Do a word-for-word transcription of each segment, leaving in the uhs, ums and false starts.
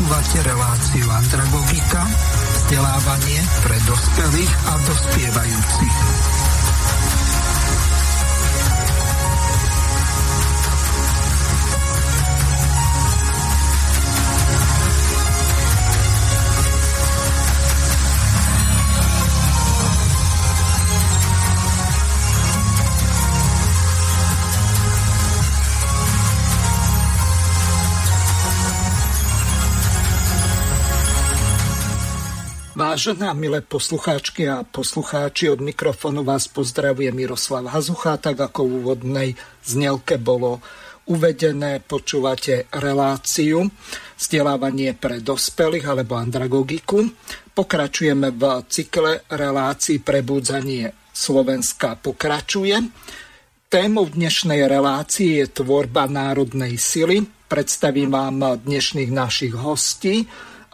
Počúvate reláciu Andragogika, vzdelávanie pre dospelých a dospievajúcich. Vážené a milé poslucháčky a poslucháči, od mikrofónu vás pozdravuje Miroslav Hazucha. Tak ako v úvodnej znelke bolo uvedené, počúvate reláciu vzdelávanie pre dospelých alebo andragogiku. Pokračujeme v cykle relácií Prebudzanie Slovenska pokračuje. Témou dnešnej relácie je tvorba národnej sily. Predstavím vám dnešných našich hostí.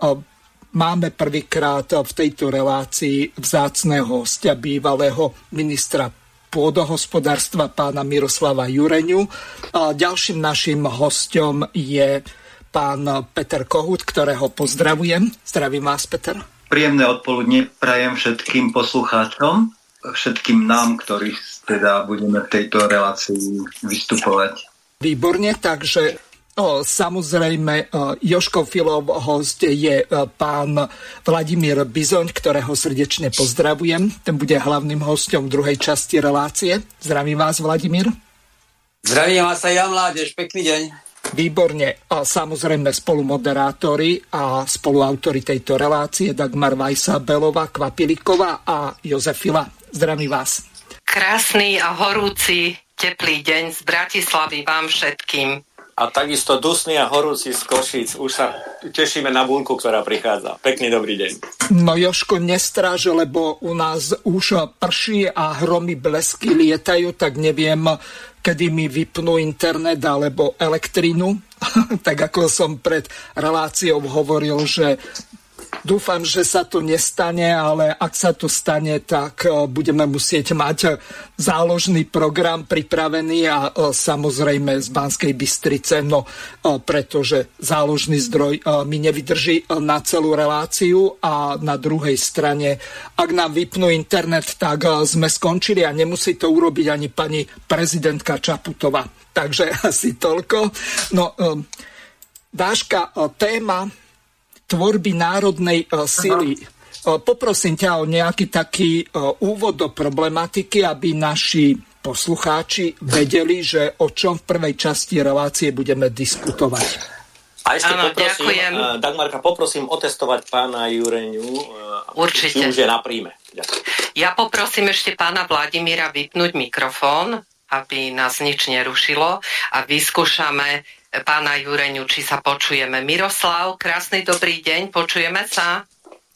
Máme prvýkrát v tejto relácii vzácneho hostia, bývalého ministra pôdohospodárstva pána Miroslava Jureňu. A ďalším našim hostom je pán Peter Kohút, ktorého pozdravujem. Zdravím vás, Peter. Príjemné odpoludne prajem všetkým poslucháčom, všetkým nám, ktorí teda budeme v tejto relácii vystupovať. Výborne, takže O, samozrejme, Jožkov Filov host je pán Vladimír Bizoň, ktorého srdečne pozdravujem. Ten bude hlavným hostom v druhej časti relácie. Zdravím vás, Vladimír. Zdravím vás aj ja, mládež. Pekný deň. Výborne. A samozrejme spolumoderátori a spoluautori tejto relácie Dagmar Vajsa-Belová, Kvapilíková a Jozefila. Zdravím vás. Krásny a horúci, teplý deň z Bratislavy vám všetkým. A takisto dusný a horúci z Košíc. Už sa tešíme na búrku, ktorá prichádza. Pekný dobrý deň. No Jožko, nestráž, lebo u nás už prší a hromy, blesky lietajú, tak neviem, kedy mi vypnú internet alebo elektrínu. Tak ako som pred reláciou hovoril, že dúfam, že sa to nestane, ale ak sa to stane, tak budeme musieť mať záložný program pripravený a samozrejme z Banskej Bystrice, no pretože záložný zdroj mi nevydrží na celú reláciu a na druhej strane, ak nám vypnú internet, tak sme skončili a nemusí to urobiť ani pani prezidentka Čaputová. Takže asi toľko. No, Dáška, téma tvorby národnej uh, sily. Uh, poprosím ťa o nejaký taký uh, úvod do problematiky, aby naši poslucháči vedeli, že o čom v prvej časti relácie budeme diskutovať. A ešte Áno, poprosím, ďakujem. Uh, Dagmarka, poprosím otestovať pána Jureňu. Uh, Určite. Či už je na príjme. Ďakujem. Ja poprosím ešte pána Vladimíra vypnúť mikrofón, aby nás nič nerušilo a vyskúšame pána Jureňu, či sa počujeme. Miroslav, krásny dobrý deň, počujeme sa?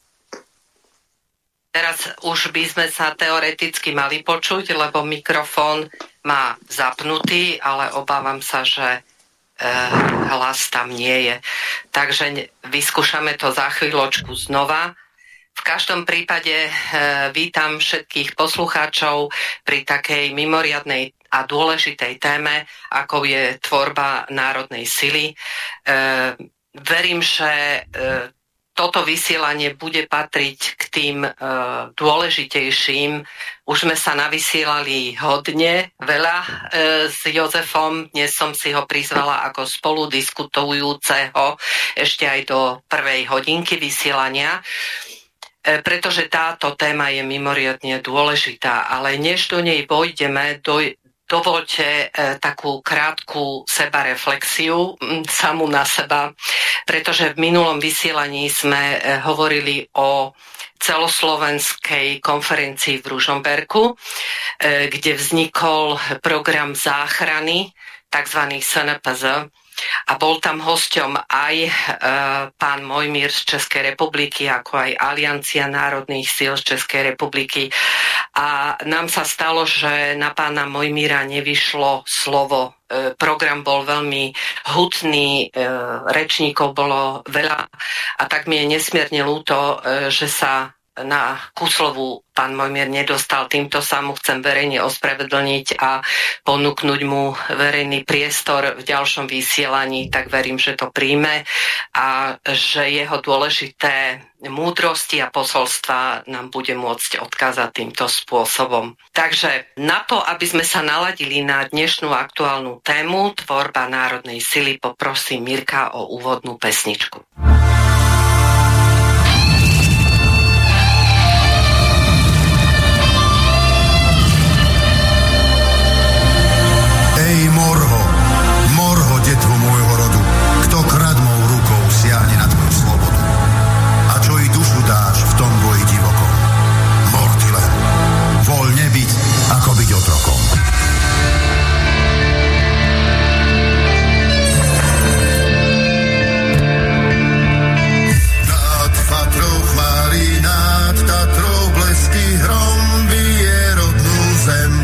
Teraz už by sme sa teoreticky mali počuť, lebo mikrofón má zapnutý, ale obávam sa, že e, hlas tam nie je. Takže vyskúšame to za chvíľočku znova. V každom prípade e, vítam všetkých poslucháčov pri takej mimoriadnej a dôležitej téme, ako je tvorba národnej sily. E, verím, že e, toto vysielanie bude patriť k tým e, dôležitejším. Už sme sa navysielali hodne, veľa e, s Jozefom. Dnes som si ho prizvala ako spoludiskutujúceho ešte aj do prvej hodinky vysielania, e, pretože táto téma je mimoriadne dôležitá. Ale než do nej vojdeme, do Dovoľte e, takú krátku sebareflexiu m, samú na seba, pretože v minulom vysielaní sme e, hovorili o celoslovenskej konferencii v Ružomberku, e, kde vznikol program záchrany, tzv. es en pé zet, a bol tam hosťom aj e, pán Mojmír z Českej republiky, ako aj Aliancia národných síl z Českej republiky. A nám sa stalo, že na pána Mojmíra nevyšlo slovo. E, program bol veľmi hutný, e, rečníkov bolo veľa a tak mi je nesmierne ľúto, e, že sa na Kuslovu pán Mojmier nedostal. Týmto sa mu chcem verejne ospravedlniť a ponúknuť mu verejný priestor v ďalšom vysielaní, tak verím, že to príjme a že jeho dôležité múdrosti a posolstva nám bude môcť odkázať týmto spôsobom. Takže na to, aby sme sa naladili na dnešnú aktuálnu tému tvorba národnej sily, poprosím Mirka o úvodnú pesničku. Ej morho, morho, detvo môjho rodu, kto kradmou rukou siahne na tvoju slobodu. A čo i dušu dáš v tom boji divokom. Mortile, voľne byť, ako byť otrokom. Nad Fatrou chmári, nad Tatrou blesky, hrom bije rodnú zem.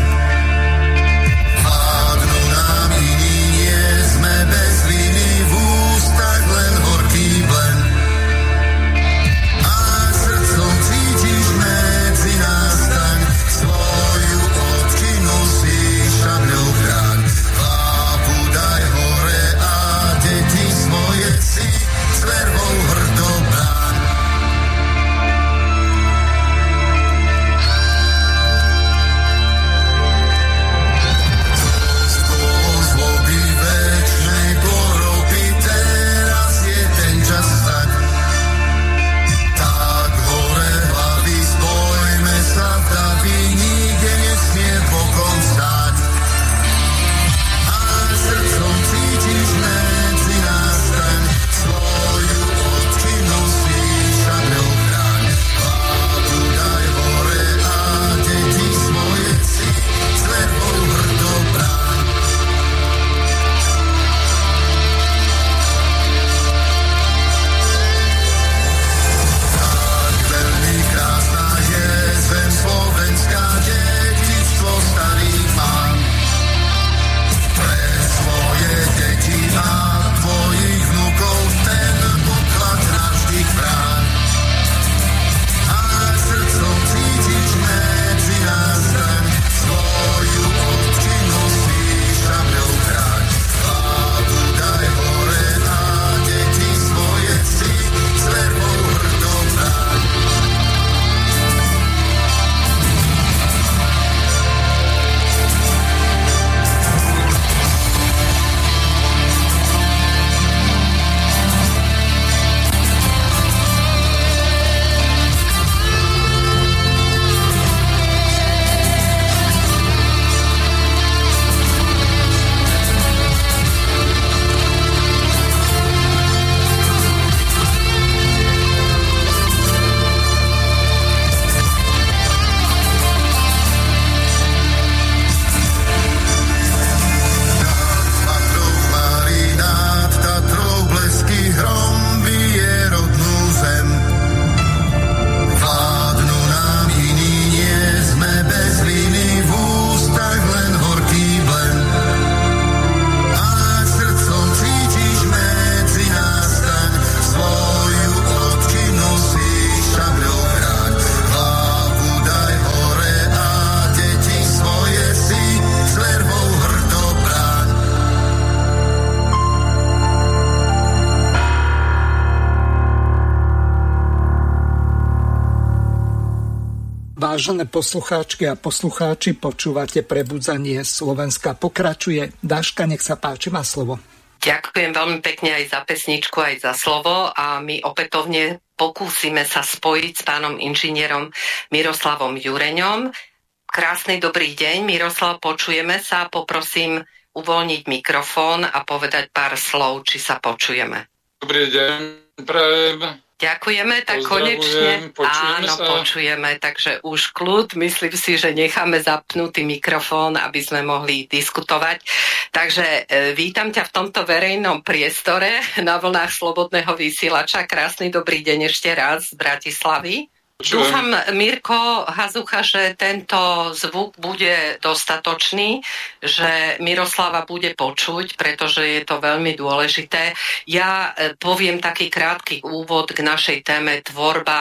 Vážené poslucháčky a poslucháči, počúvate Prebudzanie Slovenska. Pokračuje. Dáška, nech sa páči, má slovo. Ďakujem veľmi pekne aj za pesničku, aj za slovo a my opätovne pokúsime sa spojiť s pánom inžinierom Miroslavom Jureňom. Krásny dobrý deň, Miroslav, počujeme sa. Poprosím uvoľniť mikrofón a povedať pár slov, či sa počujeme. Dobrý deň, prajem. Ďakujeme, tak konečne počujeme áno, sa. počujeme, takže už kľud, myslím si, že necháme zapnutý mikrofón, aby sme mohli diskutovať. Takže e, vítam ťa v tomto verejnom priestore na vlnách Slobodného vysielača. Krásny dobrý deň ešte raz z Bratislavy. Počujem. Dúfam, Mirko Hazucha, že tento zvuk bude dostatočný, že Miroslava bude počuť, pretože je to veľmi dôležité. Ja poviem taký krátky úvod k našej téme tvorba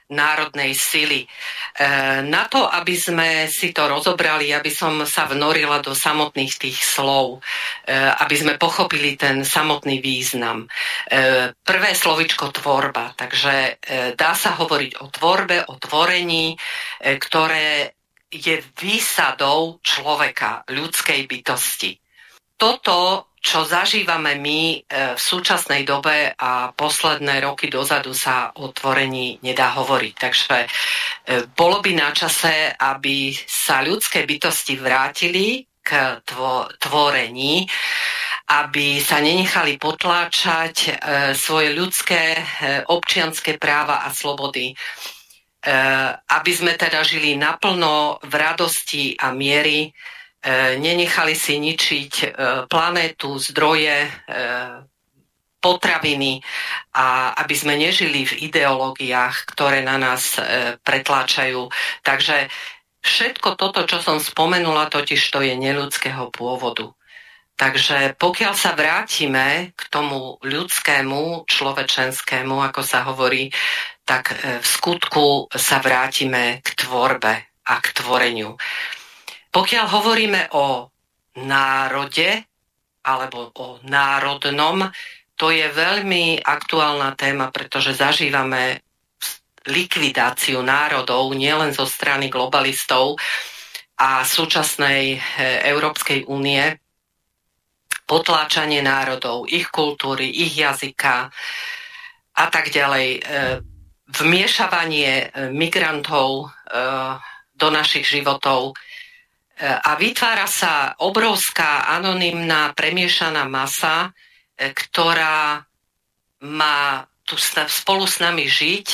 národnej sily. Na to, aby sme si to rozobrali, aby som sa vnorila do samotných tých slov, aby sme pochopili ten samotný význam. Prvé slovičko tvorba, takže dá sa hovoriť o tvorbe, o tvorení, ktoré je výsadou človeka, ľudskej bytosti. Toto, čo zažívame my v súčasnej dobe a posledné roky dozadu, sa o tvorení nedá hovoriť. Takže bolo by na čase, aby sa ľudské bytosti vrátili k tvorení, aby sa nenechali potláčať svoje ľudské občianske práva a slobody, aby sme teda žili naplno v radosti a miery, nenechali si ničiť planétu, zdroje, potraviny a aby sme nežili v ideológiách, ktoré na nás pretláčajú. Takže všetko toto, čo som spomenula, totiž to je neľudského pôvodu. Takže pokiaľ sa vrátime k tomu ľudskému, človečenskému, ako sa hovorí, tak v skutku sa vrátime k tvorbe a k tvoreniu. Pokiaľ hovoríme o národe alebo o národnom, to je veľmi aktuálna téma, pretože zažívame likvidáciu národov nielen zo strany globalistov a súčasnej Európskej únie, potláčanie národov, ich kultúry, ich jazyka a tak ďalej, vmiešavanie migrantov do našich životov. A vytvára sa obrovská anonymná premiešaná masa, ktorá má tu spolu s nami žiť,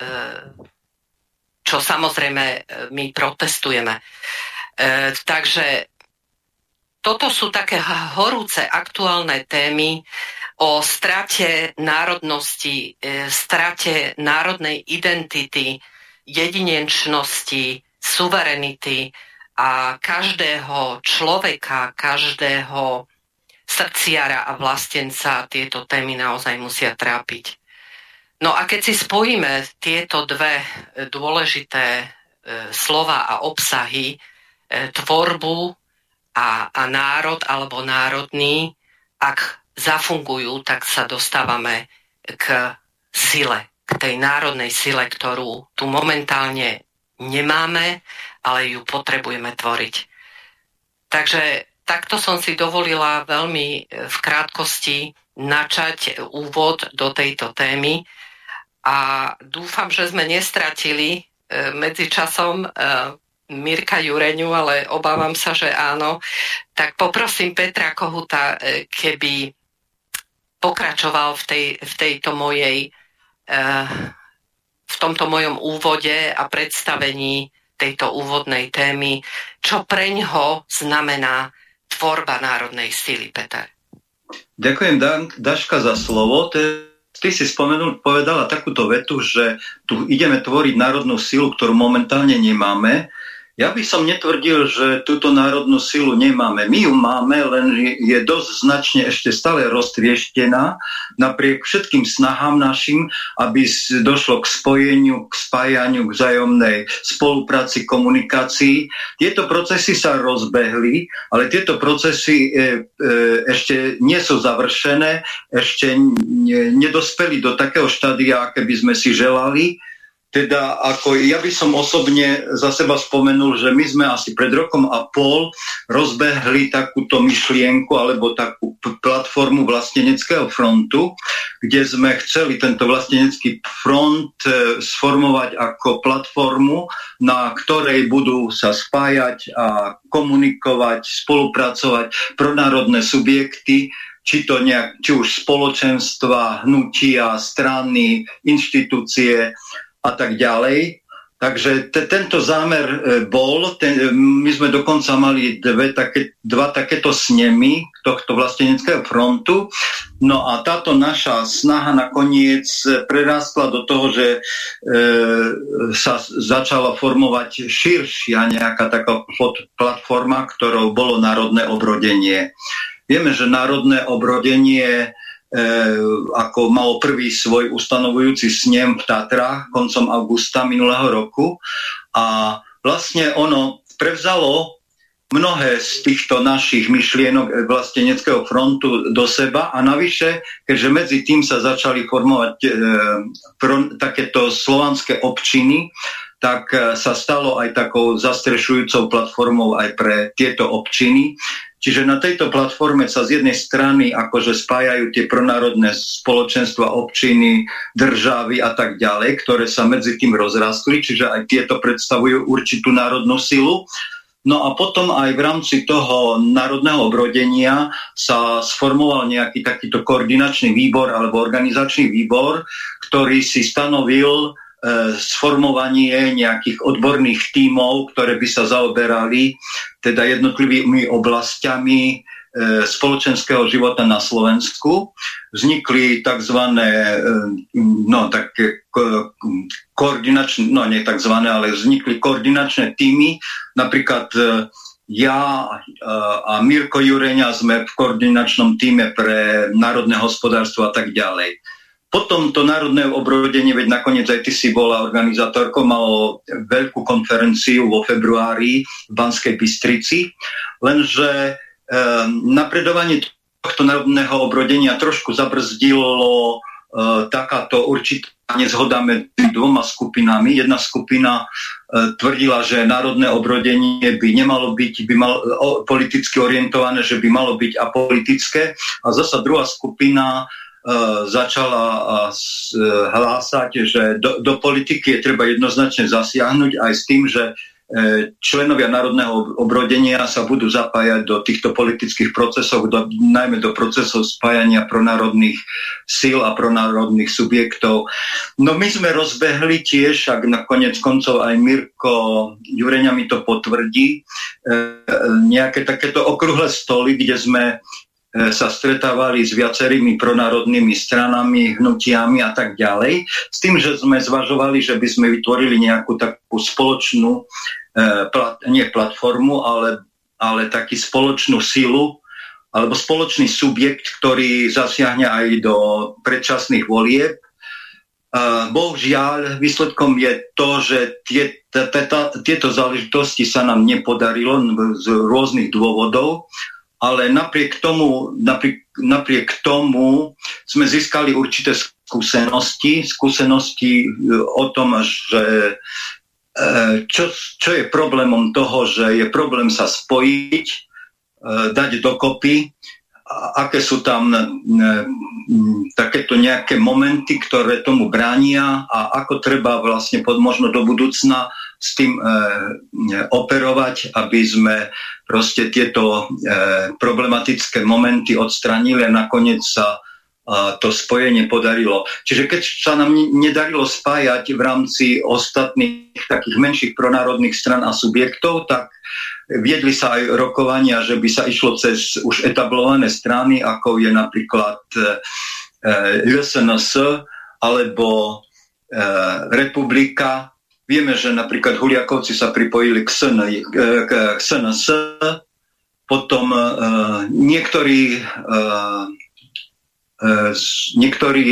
čo samozrejme my protestujeme. Takže toto sú také horúce aktuálne témy o strate národnosti, strate národnej identity, jedinečnosti, suverenity a každého človeka, každého srdciara a vlastenca tieto témy naozaj musia trápiť. No a keď si spojíme tieto dve dôležité slova a obsahy, tvorbu a, a národ alebo národný, ak zafungujú, tak sa dostávame k sile, k tej národnej sile, ktorú tu momentálne nemáme, ale ju potrebujeme tvoriť. Takže takto som si dovolila veľmi v krátkosti načať úvod do tejto témy a dúfam, že sme nestratili medzičasom Mirka Jureňu, ale obávam sa, že áno. Tak poprosím Petra Kohuta, keby pokračoval v, tej, v tejto mojej v tomto mojom úvode a predstavení tejto úvodnej témy, čo preňho znamená tvorba národnej sily, Peter. Ďakujem, Dan- Daška, za slovo. Ty, ty si spomenul, povedala takúto vetu, že tu ideme tvoriť národnú silu, ktorú momentálne nemáme. Ja by som netvrdil, že túto národnú silu nemáme. My ju máme, len je dosť značne ešte stále roztrieštená napriek všetkým snahám našim, aby došlo k spojeniu, k spájaniu, k vzájomnej spolupráci, komunikácii. Tieto procesy sa rozbehli, ale tieto procesy e, e, ešte nie sú završené, ešte nedospeli do takého štádia, aké by sme si želali. Teda ako ja by som osobne za seba spomenul, že my sme asi pred rokom a pol rozbehli takúto myšlienku alebo takú platformu Vlasteneckého frontu, kde sme chceli tento Vlastenecký front sformovať ako platformu, na ktorej budú sa spájať a komunikovať, spolupracovať pronárodné subjekty, či to nejak, či už spoločenstva, hnutia, strany, inštitúcie a tak ďalej. Takže te, tento zámer e, bol, ten, my sme dokonca mali dve, také, dva takéto snemy tohto Vlasteneckého frontu. No a táto naša snaha nakoniec prerástla do toho, že e, sa začala formovať širšia nejaká taká platforma, ktorou bolo národné obrodenie. Vieme, že národné obrodenie ako mal prvý svoj ustanovujúci snem v Tatrách koncom augusta minulého roku a vlastne ono prevzalo mnohé z týchto našich myšlienok vlasteneckého frontu do seba a navyše, keďže medzi tým sa začali formovať e, pro, takéto slovanské občiny, tak sa stalo aj takou zastrešujúcou platformou aj pre tieto občiny. Čiže na tejto platforme sa z jednej strany akože spájajú tie pronárodné spoločenstva, občiny, državy a tak ďalej, ktoré sa medzi tým rozrastli, čiže aj tieto predstavujú určitú národnú silu. No a potom aj v rámci toho národného obrodenia sa sformoval nejaký takýto koordinačný výbor alebo organizačný výbor, ktorý si stanovil sformovanie nejakých odborných tímov, ktoré by sa zaoberali teda jednotlivými oblastiami e, spoločenského života na Slovensku. Vznikli takzvané e, no také ko, koordinačné, no nie takzvané, ale vznikli koordinačné tímy. Napríklad e, ja a Mirko Jureňa sme v koordinačnom tíme pre národné hospodárstvo a tak ďalej. Potom to národné obrodenie, veď nakoniec aj ty si bola organizátorkou, malo veľkú konferenciu vo februári v Banskej Bystrici, lenže e, napredovanie tohto národného obrodenia trošku zabrzdilo e, takáto určitá nezhoda medzi dvoma skupinami. Jedna skupina e, tvrdila, že národné obrodenie by nemalo byť by mal, o, politicky orientované, že by malo byť apolitické a zasa druhá skupina začala hlásať, že do, do politiky je treba jednoznačne zasiahnuť aj s tým, že členovia národného obrodenia sa budú zapájať do týchto politických procesov, do, najmä do procesov spájania pronárodných síl a pronárodných subjektov. No my sme rozbehli tiež, ak nakoniec koncov aj Mirko Jureňa mi to potvrdí, nejaké takéto okrúhle stoly, kde sme sa stretávali s viacerými pronárodnými stranami, hnutiami a tak ďalej. S tým, že sme zvažovali, že by sme vytvorili nejakú takú spoločnú, eh, plat, nie platformu, ale, ale taký spoločnú silu alebo spoločný subjekt, ktorý zasiahne aj do predčasných volieb. Eh, bohužiaľ, výsledkom je to, že tie, t- t- t- tieto záležitosti sa nám nepodarilo z rôznych dôvodov, ale napriek tomu, napriek, napriek tomu sme získali určité skúsenosti, skúsenosti o tom, že čo, čo je problémom toho, že je problém sa spojiť, dať dokopy, aké sú tam takéto nejaké momenty, ktoré tomu bránia a ako treba vlastne pod možno do budúcna s tým e, operovať, aby sme proste tieto e, problematické momenty odstranili a nakoniec sa e, to spojenie podarilo. Čiže keď sa nám nedarilo spájať v rámci ostatných takých menších pronárodných stran a subjektov, tak viedli sa aj rokovania, že by sa išlo cez už etablované strany, ako je napríklad e, el es en es alebo e, Republika. Vieme, že napríklad Huliakovci sa pripojili k es en es, potom uh, niektorí, uh, uh, niektorí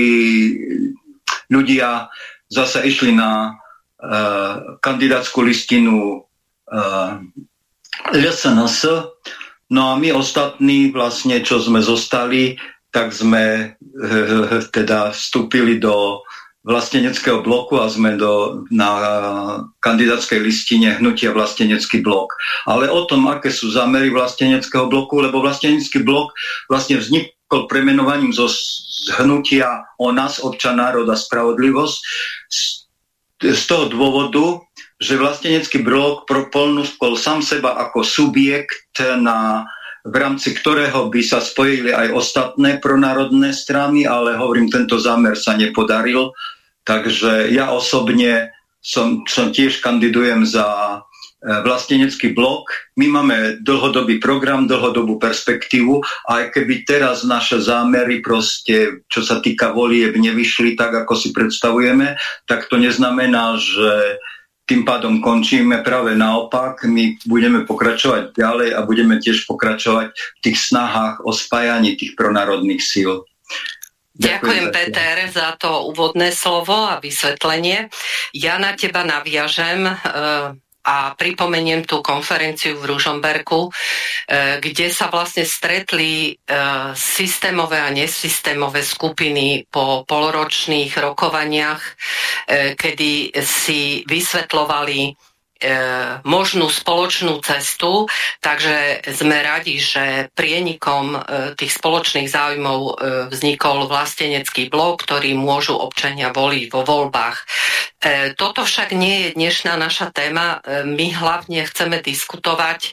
ľudia zase išli na uh, kandidátskú listinu uh, el es en es, no a my ostatní vlastne, čo sme zostali, tak sme uh, teda vstúpili do vlasteneckého bloku a sme do, na kandidátskej listine hnutia Vlastenecký blok. Ale o tom, aké sú zámery vlasteneckého bloku, lebo vlastenecký blok vlastne vznikol premenovaním zo hnutia O nás, občan, národ a spravodlivosť z, z toho dôvodu, že vlastenecký blok ponúkol sám seba ako subjekt, na, v rámci ktorého by sa spojili aj ostatné pronárodné strany, ale hovorím, tento zámer sa nepodaril. Takže ja osobne som, som tiež kandidujem za vlastenecký blok. My máme dlhodobý program, dlhodobú perspektívu a aj keby teraz naše zámery proste, čo sa týka volieb, nevyšli tak, ako si predstavujeme, tak to neznamená, že tým pádom končíme. Práve naopak, my budeme pokračovať ďalej a budeme tiež pokračovať v tých snahách o spájaní tých pronárodných síl. Ďakujem, Peter, za to úvodné slovo a vysvetlenie. Ja na teba naviažem e, a pripomeniem tú konferenciu v Ružomberku, e, kde sa vlastne stretli e, systémové a nesystémové skupiny po polročných rokovaniach, e, kedy si vysvetľovali možnú spoločnú cestu, takže sme radi, že prienikom tých spoločných záujmov vznikol vlastenecký blok, ktorý môžu občania voliť vo voľbách. Toto však nie je dnešná naša téma. My hlavne chceme diskutovať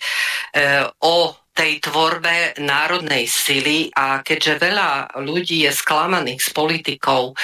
o tej tvorbe národnej sily a keďže veľa ľudí je sklamaných s politikou,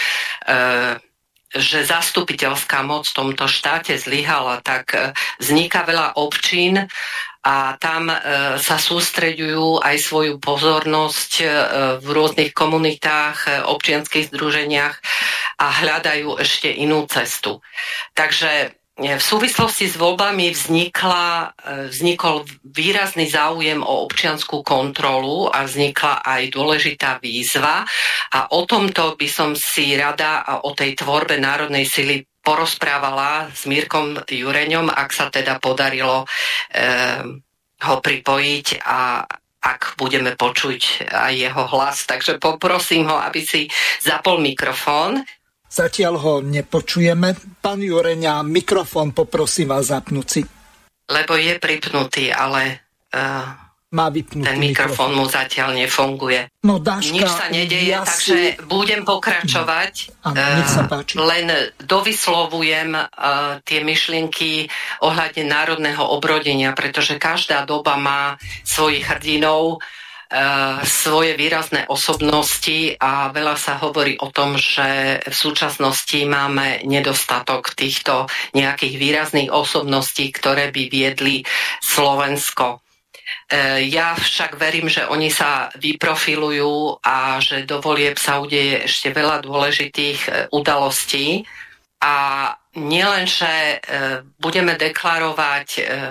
že zastupiteľská moc v tomto štáte zlyhala, tak vzniká veľa občín a tam sa sústreďujú aj svoju pozornosť v rôznych komunitách, občianskych združeniach a hľadajú ešte inú cestu. Takže v súvislosti s voľbami vznikla, vznikol výrazný záujem o občiansku kontrolu a vznikla aj dôležitá výzva a o tomto by som si rada a o tej tvorbe národnej sily porozprávala s Mírkom Jureňom, ak sa teda podarilo eh, ho pripojiť a ak budeme počuť aj jeho hlas. Takže poprosím ho, aby si zapol mikrofón. Zatiaľ ho nepočujeme. Pán Jureňa, mikrofón poprosím vás zapnúť si. Lebo je pripnutý, ale uh, má vypnutý ten mikrofón mu zatiaľ nefunguje. No, Dáška, nič sa nedeje, ja takže si... budem pokračovať. Áno, nech sa páči. Uh, len dovyslovujem uh, tie myšlienky ohľadne národného obrodenia, pretože každá doba má svojich hrdinov, svoje výrazné osobnosti a veľa sa hovorí o tom, že v súčasnosti máme nedostatok týchto nejakých výrazných osobností, ktoré by viedli Slovensko. Ja však verím, že oni sa vyprofilujú a že do volieb sa udeje ešte veľa dôležitých udalostí a nielen, že budeme deklarovať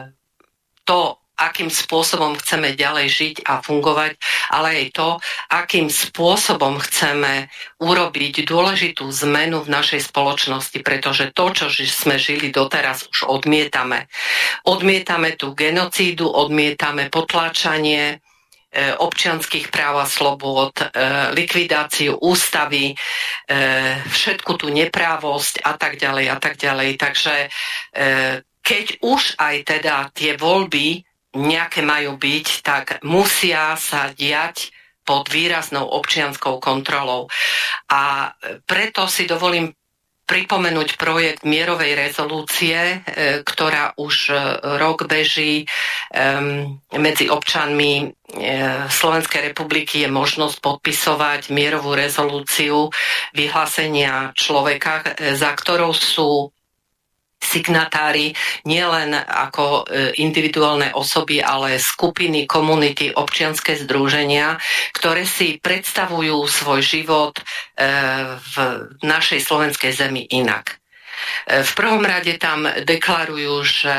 to, akým spôsobom chceme ďalej žiť a fungovať, ale aj to, akým spôsobom chceme urobiť dôležitú zmenu v našej spoločnosti, pretože to, čo sme žili doteraz, už odmietame. Odmietame tú genocídu, odmietame potláčanie občianskych práv a slobôd, likvidáciu ústavy, všetku tú neprávosť a tak ďalej a tak ďalej. Takže keď už aj teda tie voľby nejaké majú byť, tak musia sa diať pod výraznou občianskou kontrolou. A preto si dovolím pripomenúť projekt mierovej rezolúcie, ktorá už rok beží medzi občanmi Slovenskej republiky. Je možnosť podpisovať mierovú rezolúciu vyhlásenia človeka, za ktorou sú signatári nielen ako individuálne osoby, ale skupiny, komunity, občianske združenia, ktoré si predstavujú svoj život v našej slovenskej zemi inak. V prvom rade tam deklarujú, že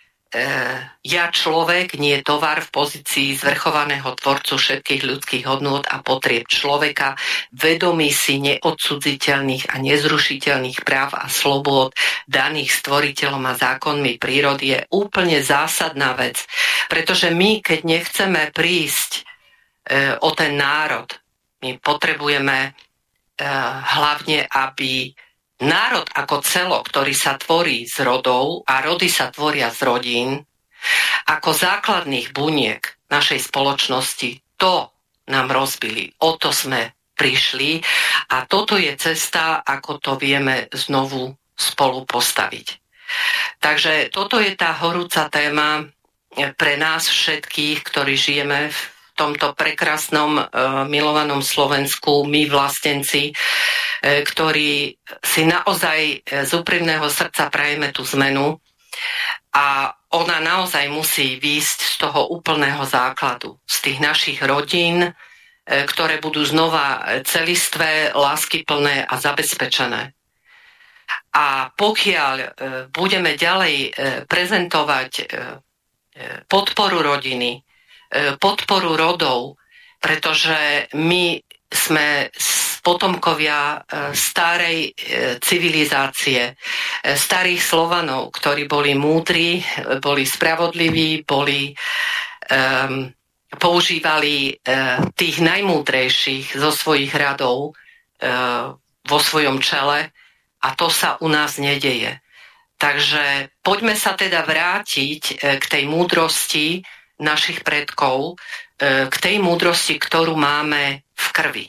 ja človek, nie tovar v pozícii zvrchovaného tvorcu všetkých ľudských hodnôt a potrieb človeka, vedomý si neodcudziteľných a nezrušiteľných práv a slobôd daných stvoriteľom a zákonmi prírody je úplne zásadná vec. Pretože my, keď nechceme prísť e, o ten národ, my potrebujeme e, hlavne, aby národ ako celok, ktorý sa tvorí z rodov a rody sa tvoria z rodín, ako základných buniek našej spoločnosti, to nám rozbili. O to sme prišli a toto je cesta, ako to vieme znovu spolu postaviť. Takže toto je tá horúca téma pre nás všetkých, ktorí žijeme v tomto prekrásnom, milovanom Slovensku, my vlastenci, ktorí si naozaj z úprimného srdca prajeme tú zmenu a ona naozaj musí výjsť z toho úplného základu, z tých našich rodín, ktoré budú znova celistvé, láskyplné a zabezpečené. A pokiaľ budeme ďalej prezentovať podporu rodiny, podporu rodov, pretože my sme potomkovia starej civilizácie, starých Slovanov, ktorí boli múdri, boli spravodliví, boli, um, používali uh, tých najmúdrejších zo svojich radov uh, vo svojom čele, a to sa u nás nedeje. Takže poďme sa teda vrátiť k tej múdrosti našich predkov, k tej múdrosti, ktorú máme v krvi.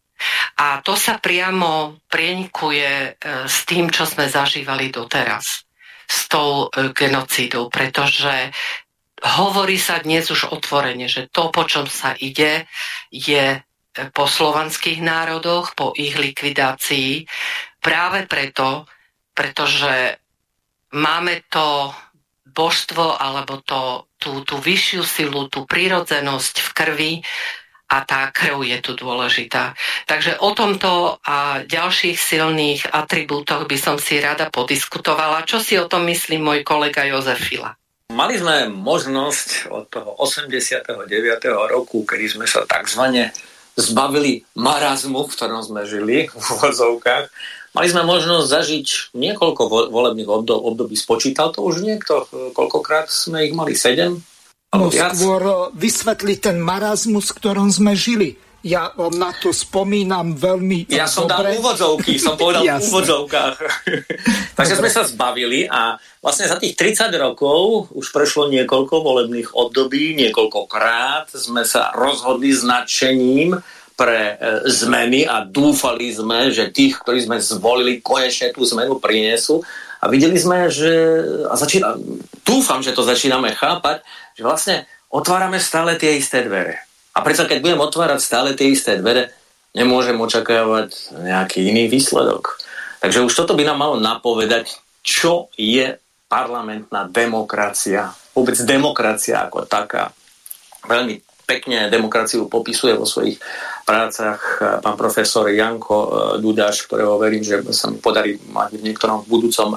A to sa priamo prienikuje s tým, čo sme zažívali doteraz, s tou genocídou, pretože hovorí sa dnes už otvorene, že to, po čom sa ide, je po slovanských národoch, po ich likvidácii, práve preto, pretože máme to božstvo alebo to, tú, tú vyššiu silu, tú prirodzenosť v krvi, a tá krv je tu dôležitá. Takže o tomto a ďalších silných atribútoch by som si rada podiskutovala. Čo si o tom myslí môj kolega Jozef Fila? Mali sme možnosť od toho osemdesiateho deviateho roku, kedy sme sa takzvané zbavili marazmu, v ktorom sme žili, v úvodzovkách. Mali sme možnosť zažiť niekoľko volebných období. Spočítal to už niekto? Koľkokrát sme ich mali? Sedem? No skôr vysvetli ten marazmus, v ktorom sme žili. Ja na to spomínam veľmi Ja som dobre. dal úvodzovky, som povedal v úvodzovkách. Takže sme sa zbavili a vlastne za tých tridsať rokov už prešlo niekoľko volebných období, niekoľkokrát sme sa rozhodli s nadšením pre zmeny a dúfali sme, že tých, ktorí sme zvolili, konečne tú zmenu prinesú. A videli sme, že a začína, dúfam, že to začíname chápať, že vlastne otvárame stále tie isté dvere. A predsa, keď budem otvárať stále tie isté dvere, nemôžem očakávať nejaký iný výsledok. Takže už toto by nám malo napovedať, čo je parlamentná demokracia. Vôbec demokracia ako taká. Veľmi pekne demokraciu popisuje vo svojich prácach pán profesor Janko Dudáš, ktorého verím, že sa mi podarí mať v niektorom budúcom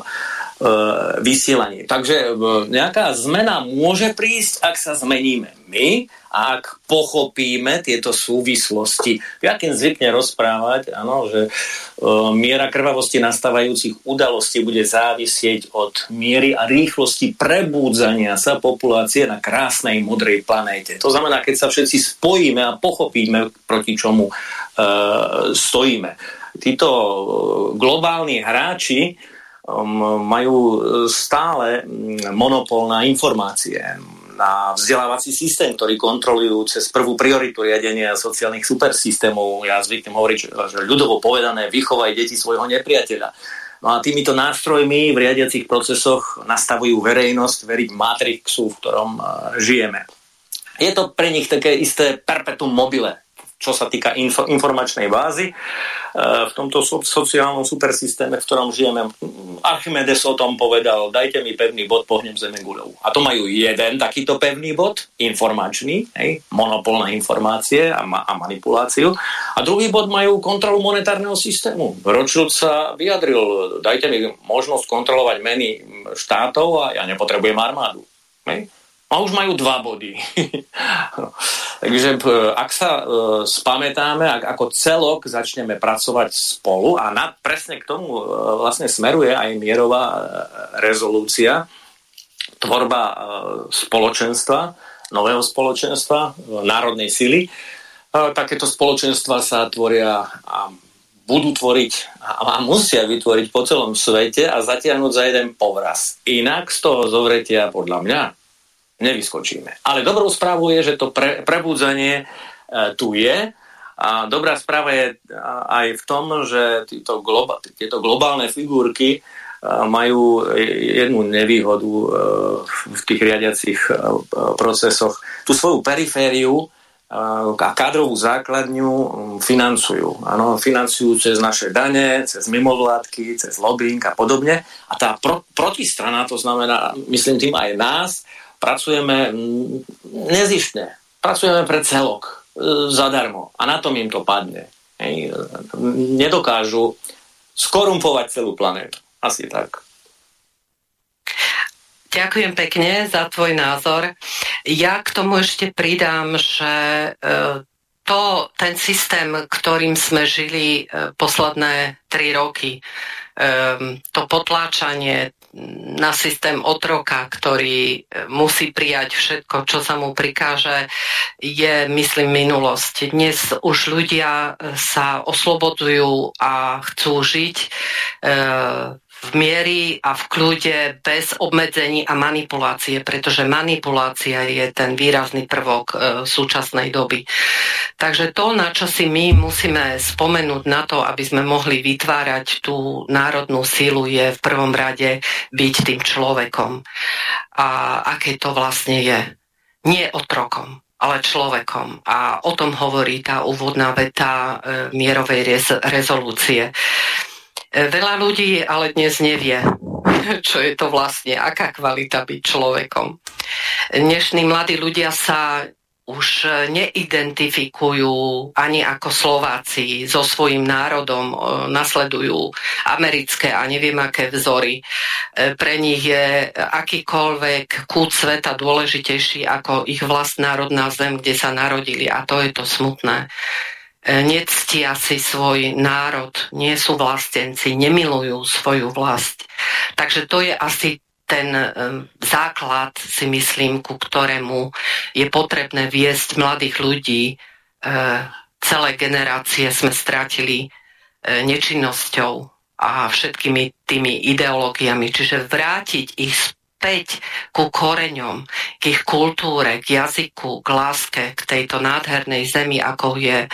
vysielaní. Takže nejaká zmena môže prísť, ak sa zmeníme my a ak pochopíme tieto súvislosti. Ja keď zvykne rozprávať, áno, že miera krvavosti nastávajúcich udalostí bude závisieť od miery a rýchlosti prebúdzania sa populácie na krásnej modrej planéte. To znamená, keď sa všetci spojíme a pochopíme, proti čomu e, stojíme. Títo globálni hráči majú stále monopol na informácie, na vzdelávací systém, ktorý kontrolujú cez prvú prioritu riadenia sociálnych supersystémov. Ja zvyknem hovoriť, že ľudovo povedané, vychovaj deti svojho nepriateľa. No a týmito nástrojmi v riadiacich procesoch nastavujú verejnosť veriť matrixu, v ktorom žijeme. Je to pre nich také isté perpetuum mobile, čo sa týka info, informačnej bázy. V tomto so, sociálnom supersystéme, v ktorom žijeme, Archimedes o tom povedal, dajte mi pevný bod, pohnem zemeguľou. A to majú jeden takýto pevný bod, informačný, hej, monopol na informácie a, ma, a manipuláciu. A druhý bod majú kontrolu monetárneho systému. Rothschild sa vyjadril, dajte mi možnosť kontrolovať meny štátov a ja nepotrebujem armádu. Hej. A už majú dva body. Takže ak sa e, spamätáme, ak ako celok začneme pracovať spolu a nad, presne k tomu e, vlastne smeruje aj mierová e, rezolúcia, tvorba e, spoločenstva, nového spoločenstva, e, národnej sily, e, takéto spoločenstva sa tvoria a budú tvoriť a, a musia vytvoriť po celom svete a zatiahnuť za jeden povraz. Inak z toho zovretia podľa mňa nevyskočíme. Ale dobrou správou je, že to pre, prebudzanie e, tu je a dobrá správa je aj v tom, že títo, globa, tieto globálne figurky e, majú jednu nevýhodu e, v tých riadiacich e, procesoch. Tú svoju perifériu e, a kádrovú základňu financujú. Ano, financujú cez naše dane, cez mimovládky, cez lobbying a podobne. A tá pro, protistrana, to znamená, myslím tým aj nás, pracujeme nezištne. Pracujeme pre celok. Zadarmo. A na tom im to padne. Hej. Nedokážu skorumpovať celú planétu. Asi tak. Ďakujem pekne za tvoj názor. Ja k tomu ešte pridám, že to, ten systém, ktorým sme žili posledné tri roky, to potláčanie na systém otroka, ktorý musí prijať všetko, čo sa mu prikáže, je, myslím, minulosť. Dnes už ľudia sa oslobodujú a chcú žiť v miery a v kľude bez obmedzení a manipulácie, pretože manipulácia je ten výrazný prvok e, súčasnej doby. Takže to, na čo si my musíme spomenúť na to, aby sme mohli vytvárať tú národnú sílu, je v prvom rade byť tým človekom. A aké to vlastne je. Nie otrokom, ale človekom. A o tom hovorí tá úvodná veta e, mierovej rez- rezolúcie. Veľa ľudí ale dnes nevie, čo je to vlastne, aká kvalita byť človekom. Dnešní mladí ľudia sa už neidentifikujú ani ako Slováci so svojím národom, nasledujú americké a neviem aké vzory. Pre nich je akýkoľvek kút sveta dôležitejší ako ich vlastná rodná zem, kde sa narodili, a to je to smutné. Nectia si svoj národ, nie sú vlastenci, nemilujú svoju vlast. Takže to je asi ten um, základ, si myslím, ku ktorému je potrebné viesť mladých ľudí. E, celé generácie sme stratili e, nečinnosťou a všetkými tými ideológiami, čiže vrátiť ich späť ku koreňom, k ich kultúre, k jazyku, k láske, k tejto nádhernej zemi, ako je e,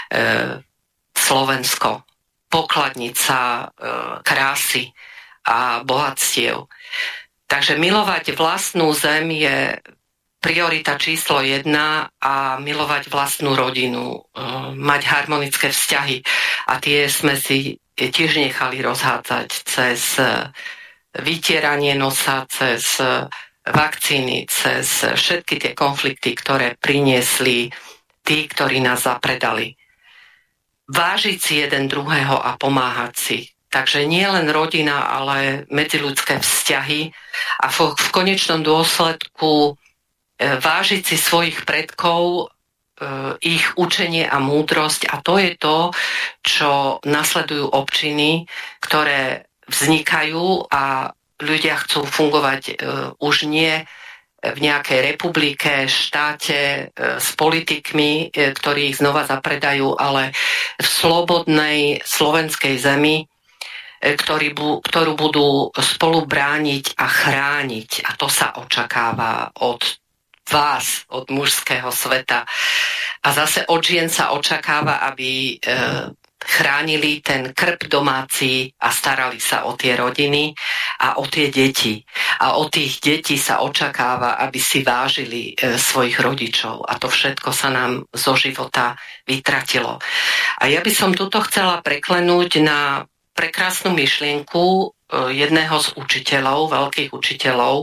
Slovensko, pokladnica e, krásy a bohatstiev. Takže milovať vlastnú zem je priorita číslo jedna a milovať vlastnú rodinu, e, mať harmonické vzťahy. A tie sme si tiež nechali rozhádzať cez vytieranie nosa, cez vakcíny, cez všetky tie konflikty, ktoré priniesli tí, ktorí nás zapredali. Vážiť si jeden druhého a pomáhať si. Takže nie len rodina, ale medziľudské vzťahy a v, v konečnom dôsledku vážiť si svojich predkov, ich učenie a múdrosť, a to je to, čo nasledujú občiny, ktoré vznikajú a ľudia chcú fungovať uh, už nie v nejakej republike, štáte, uh, s politikmi, uh, ktorí ich znova zapredajú, ale v slobodnej slovenskej zemi, uh, ktorý bu- ktorú budú spolu brániť a chrániť. A to sa očakáva od vás, od mužského sveta. A zase od žien sa očakáva, aby uh, chránili ten krb domáci a starali sa o tie rodiny a o tie deti. A od tých detí sa očakáva, aby si vážili e, svojich rodičov. A to všetko sa nám zo života vytratilo. A ja by som tuto chcela preklenúť na prekrásnu myšlienku e, jedného z učiteľov, veľkých učiteľov e,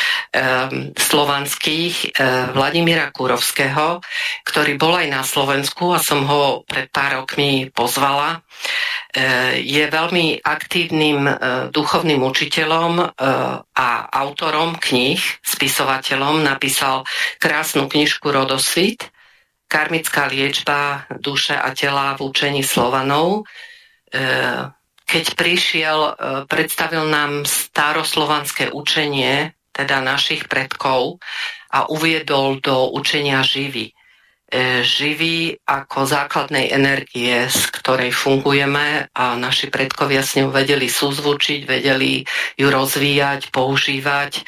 slovanských, e, Vladimíra Kurovského, ktorý bol aj na Slovensku a som ho pred pár rokmi pozvala. E, je veľmi aktívnym e, duchovným učiteľom e, a autorom kníh, spisovateľom. Napísal krásnu knižku Rodosvit, karmická liečba duše a tela v učení Slovanov. E, Keď prišiel, predstavil nám staroslovanské učenie, teda našich predkov, a uviedol do učenia živy. Živy ako základnej energie, z ktorej fungujeme, a naši predkovia s ňou vedeli súzvučiť, vedeli ju rozvíjať, používať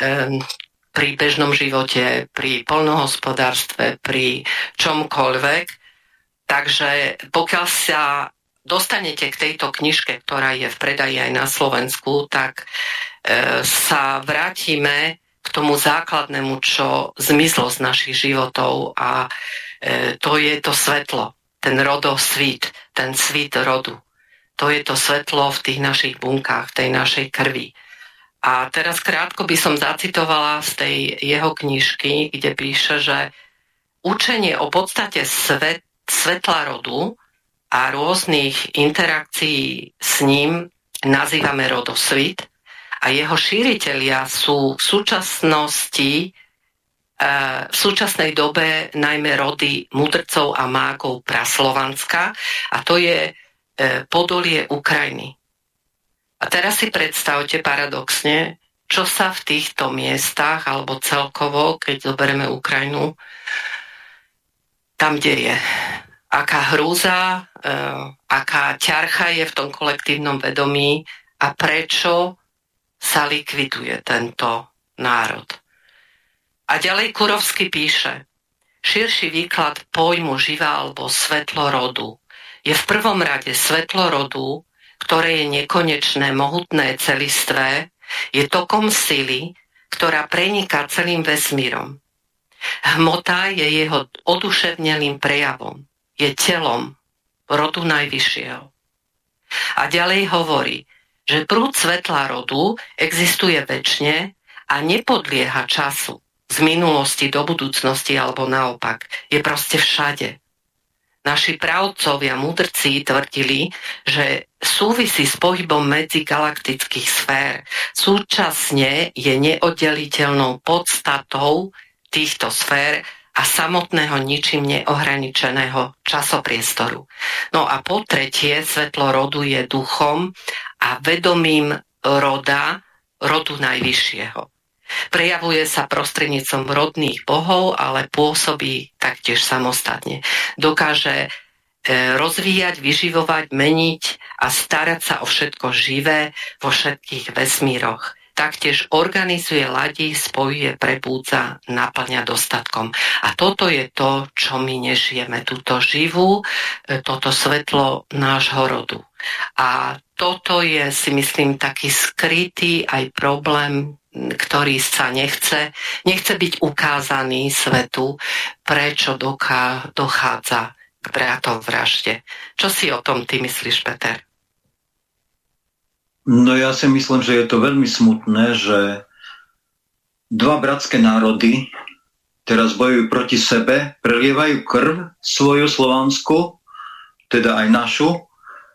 pri bežnom živote, pri poľnohospodárstve, pri čomkoľvek. Takže pokiaľ sa dostanete k tejto knižke, ktorá je v predaji aj na Slovensku, tak e, sa vrátime k tomu základnému, čo zmizlo z našich životov, a e, to je to svetlo, ten rodosvít, ten svít rodu. To je to svetlo v tých našich bunkách, tej našej krvi. A teraz krátko by som zacitovala z tej jeho knižky, kde píše, že učenie o podstate svet, svetla rodu a rôznych interakcií s ním nazývame rodosvit, a jeho šíritelia sú v súčasnosti v súčasnej dobe najmä rody mudrcov a mágov praslovanska, a to je podolie Ukrajiny. A teraz si predstavte paradoxne, čo sa v týchto miestach, alebo celkovo, keď zoberieme Ukrajinu, tam deje. Aká hrúza, aká ťarcha je v tom kolektívnom vedomí a prečo sa likviduje tento národ. A ďalej Kurovský píše, širší výklad pojmu živa alebo svetlo rodu je v prvom rade svetlo rodu, ktoré je nekonečné, mohutné, celistvé, je tokom sily, ktorá preniká celým vesmírom. Hmota je jeho oduševnelým prejavom, je telom rodu najvyššieho. A ďalej hovorí, že prúd svetla rodu existuje večne a nepodlieha času. Z minulosti do budúcnosti alebo naopak. Je proste všade. Naši pravcovia, mudrci tvrdili, že súvisí s pohybom medzigalaktických sfér. Súčasne je neoddeliteľnou podstatou týchto sfér a samotného ničím neohraničeného časopriestoru. No a po tretie, svetlo rodu je duchom a vedomím roda, rodu najvyššieho. Prejavuje sa prostredníctvom rodných bohov, ale pôsobí taktiež samostatne. Dokáže rozvíjať, vyživovať, meniť a starať sa o všetko živé vo všetkých vesmíroch. Taktiež organizuje, ladí, spojuje, prebúdza, naplňa dostatkom. A toto je to, čo my nežijeme, túto živú, toto svetlo nášho rodu. A toto je, si myslím, taký skrytý aj problém, ktorý sa nechce, nechce byť ukázaný svetu, prečo doká, dochádza k bratovražde. Čo si o tom ty myslíš, Peter? No ja si myslím, že je to veľmi smutné, že dva bratské národy teraz bojujú proti sebe, prelievajú krv svoju slovanskú, teda aj našu, e,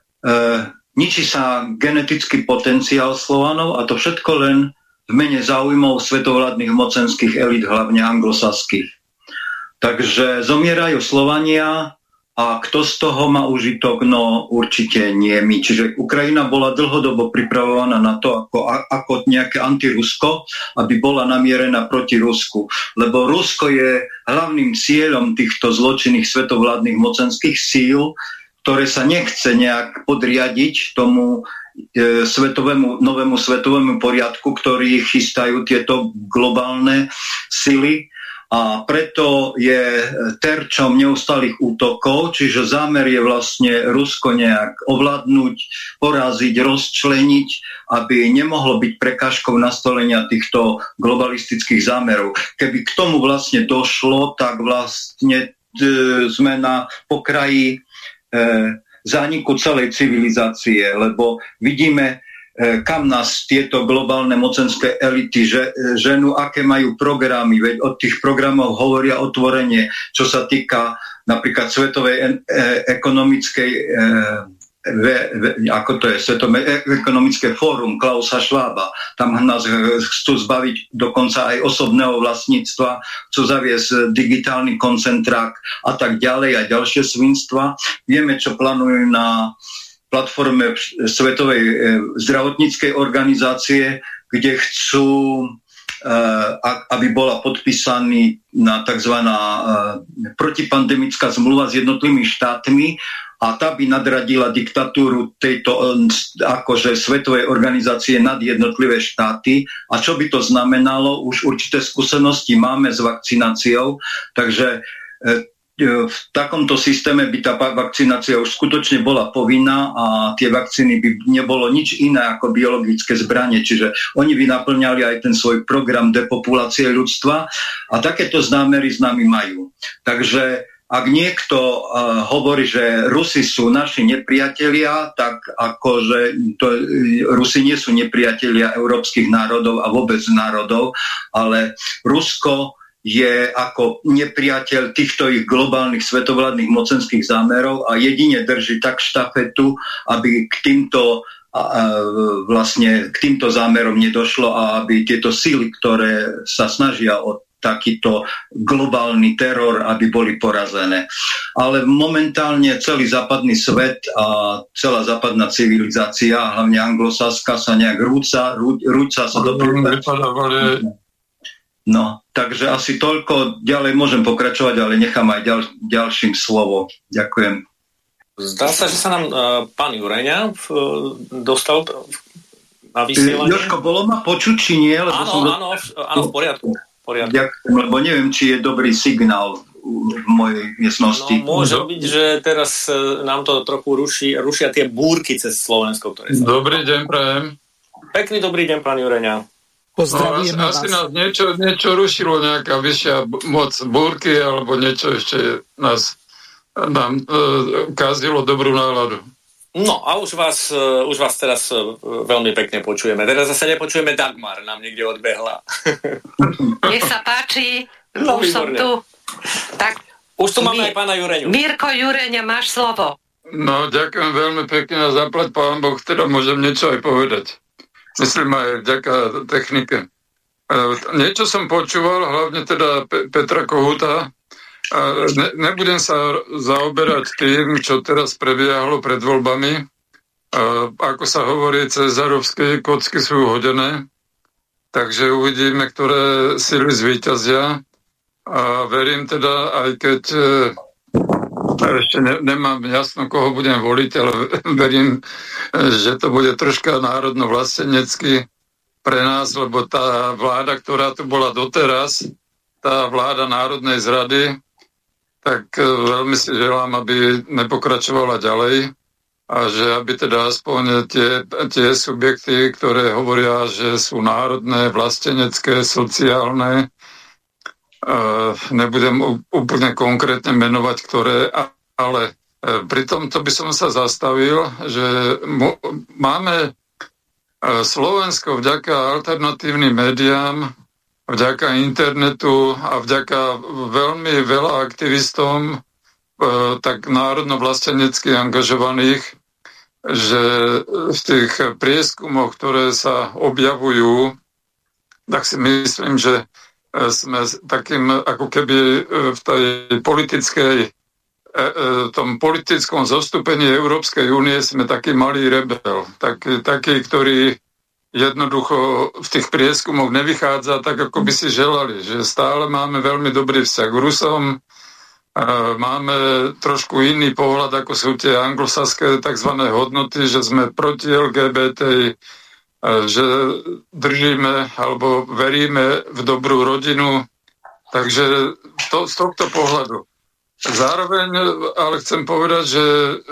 ničí sa genetický potenciál Slovanov a to všetko len v mene záujmov svetovládnych mocenských elít, hlavne anglosaských. Takže zomierajú Slovania a kto z toho má užitok? No určite nie my. Čiže Ukrajina bola dlhodobo pripravovaná na to ako, ako nejaké antirusko, aby bola namierená proti Rusku. Lebo Rusko je hlavným cieľom týchto zločinných svetovládnych mocenských síl, ktoré sa nechce nejak podriadiť tomu e, svetovému, novému svetovému poriadku, ktorý chystajú tieto globálne sily. A preto je terčom neustálých útokov, čiže zámer je vlastne Rusko nejak ovládnuť, poraziť, rozčleniť, aby nemohlo byť prekážkou nastolenia týchto globalistických zámerov. Keby k tomu vlastne došlo, tak vlastne e, sme na pokraji zániku celej civilizácie, lebo vidíme, kam nás tieto globálne mocenské elity ženú, aké majú programy, veď od tých programov hovoria otvorenie, čo sa týka napríklad Svetovej ekonomickej Ve, ve, ako to je, Svetové ekonomické fórum Klausa Schwaba. Tam nás chcú zbaviť dokonca aj osobného vlastníctva, chcú zaviesť digitálny koncentrák a tak ďalej a ďalšie svinstva. Vieme, čo plánujú na platforme Svetovej zdravotníckej organizácie, kde chcú, aby bola podpísaná tzv. Protipandemická zmluva s jednotlivými štátmi, a tá by nadradila diktatúru tejto akože svetovej organizácie nad jednotlivé štáty. A čo by to znamenalo? Už určité skúsenosti máme s vakcináciou, takže v takomto systéme by tá vakcinácia už skutočne bola povinná a tie vakcíny by nebolo nič iné ako biologické zbranie, čiže oni by naplňali aj ten svoj program depopulácie ľudstva a takéto zámery s nami majú. Takže ak niekto uh, hovorí, že Rusi sú naši nepriatelia, tak akože to, Rusi nie sú nepriatelia európskych národov a vôbec národov, ale Rusko je ako nepriateľ týchto ich globálnych svetovládnych mocenských zámerov a jedine drží tak štafetu, aby k týmto a vlastne k týmto zámerom nedošlo a aby tieto síly, ktoré sa snažia o takýto globálny teror, aby boli porazené. Ale momentálne celý západný svet a celá západná civilizácia, hlavne anglosaská, sa nejak rúca, rú, rúca sa do... No, takže asi toľko. Ďalej môžem pokračovať, ale nechám aj ďal, ďalším slovo. Ďakujem. Zdá sa, že sa nám uh, pán Jureňa uh, dostal na vysielanie. Jožko, bolo ma počuť, či nie? Lebo áno, som... áno, áno, v poriadku. V poriadku. Ďakujem, lebo neviem, či je dobrý signál v mojej miestnosti. No, môže byť, že teraz uh, nám to trochu ruší, rušia tie búrky cez Slovensko, ktoré sa... Dobrý deň, prajem. Pekný dobrý deň, pán Jureňa. Pozdravujeme no, vás. Asi nás niečo, niečo rušilo, nejaká vyššia moc búrky, alebo niečo ešte nás nám e, kazilo dobrú náladu. No a už vás, uh, už vás teraz uh, veľmi pekne počujeme. Teraz zase nepočujeme Dagmar, nám niekde odbehla. Nech sa páči, no, už som tu. Tak, už tu máme aj pána Jureňu. Mirko Jureňa, máš slovo. No, ďakujem veľmi pekne a zaplať pán Boh, teda môžem niečo aj povedať. Myslím aj vďaka technike. E, niečo som počúval, hlavne teda Pe- Petra Kohuta. E, ne, nebudem sa zaoberať tým, čo teraz prebiehalo pred voľbami. E, ako sa hovorí, cezarovské kocky sú hodené. Takže uvidíme, ktoré sily zvíťazia. A verím teda, aj keď e, ešte ne, nemám jasno, koho budem voliť, ale verím, že to bude troška národno-vlastenecky pre nás, lebo tá vláda, ktorá tu bola doteraz, tá vláda národnej zrady, tak veľmi si želám, aby nepokračovala ďalej a že aby teda aspoň tie, tie subjekty, ktoré hovoria, že sú národné, vlastenecké, sociálne, nebudem úplne konkrétne menovať, ktoré, ale pri tomto by som sa zastavil, že máme Slovensko vďaka alternatívnym médiám, vďaka internetu a vďaka veľmi veľa aktivistom tak národno-vlastenecky angažovaných, že v tých prieskumoch, ktoré sa objavujú, tak si myslím, že sme takým ako keby v tej politickej, v tom politickom zostúpení Európskej únie sme taký malý rebel, taký, taký, ktorý jednoducho v tých prieskumoch nevychádza tak, ako by si želali, že stále máme veľmi dobrý vzťah k Rusom, máme trošku iný pohľad, ako sú tie anglosaské tzv. Hodnoty, že sme proti el gé bé té, že držíme alebo veríme v dobrú rodinu. Takže to, z tohto pohľadu. Zároveň ale chcem povedať, že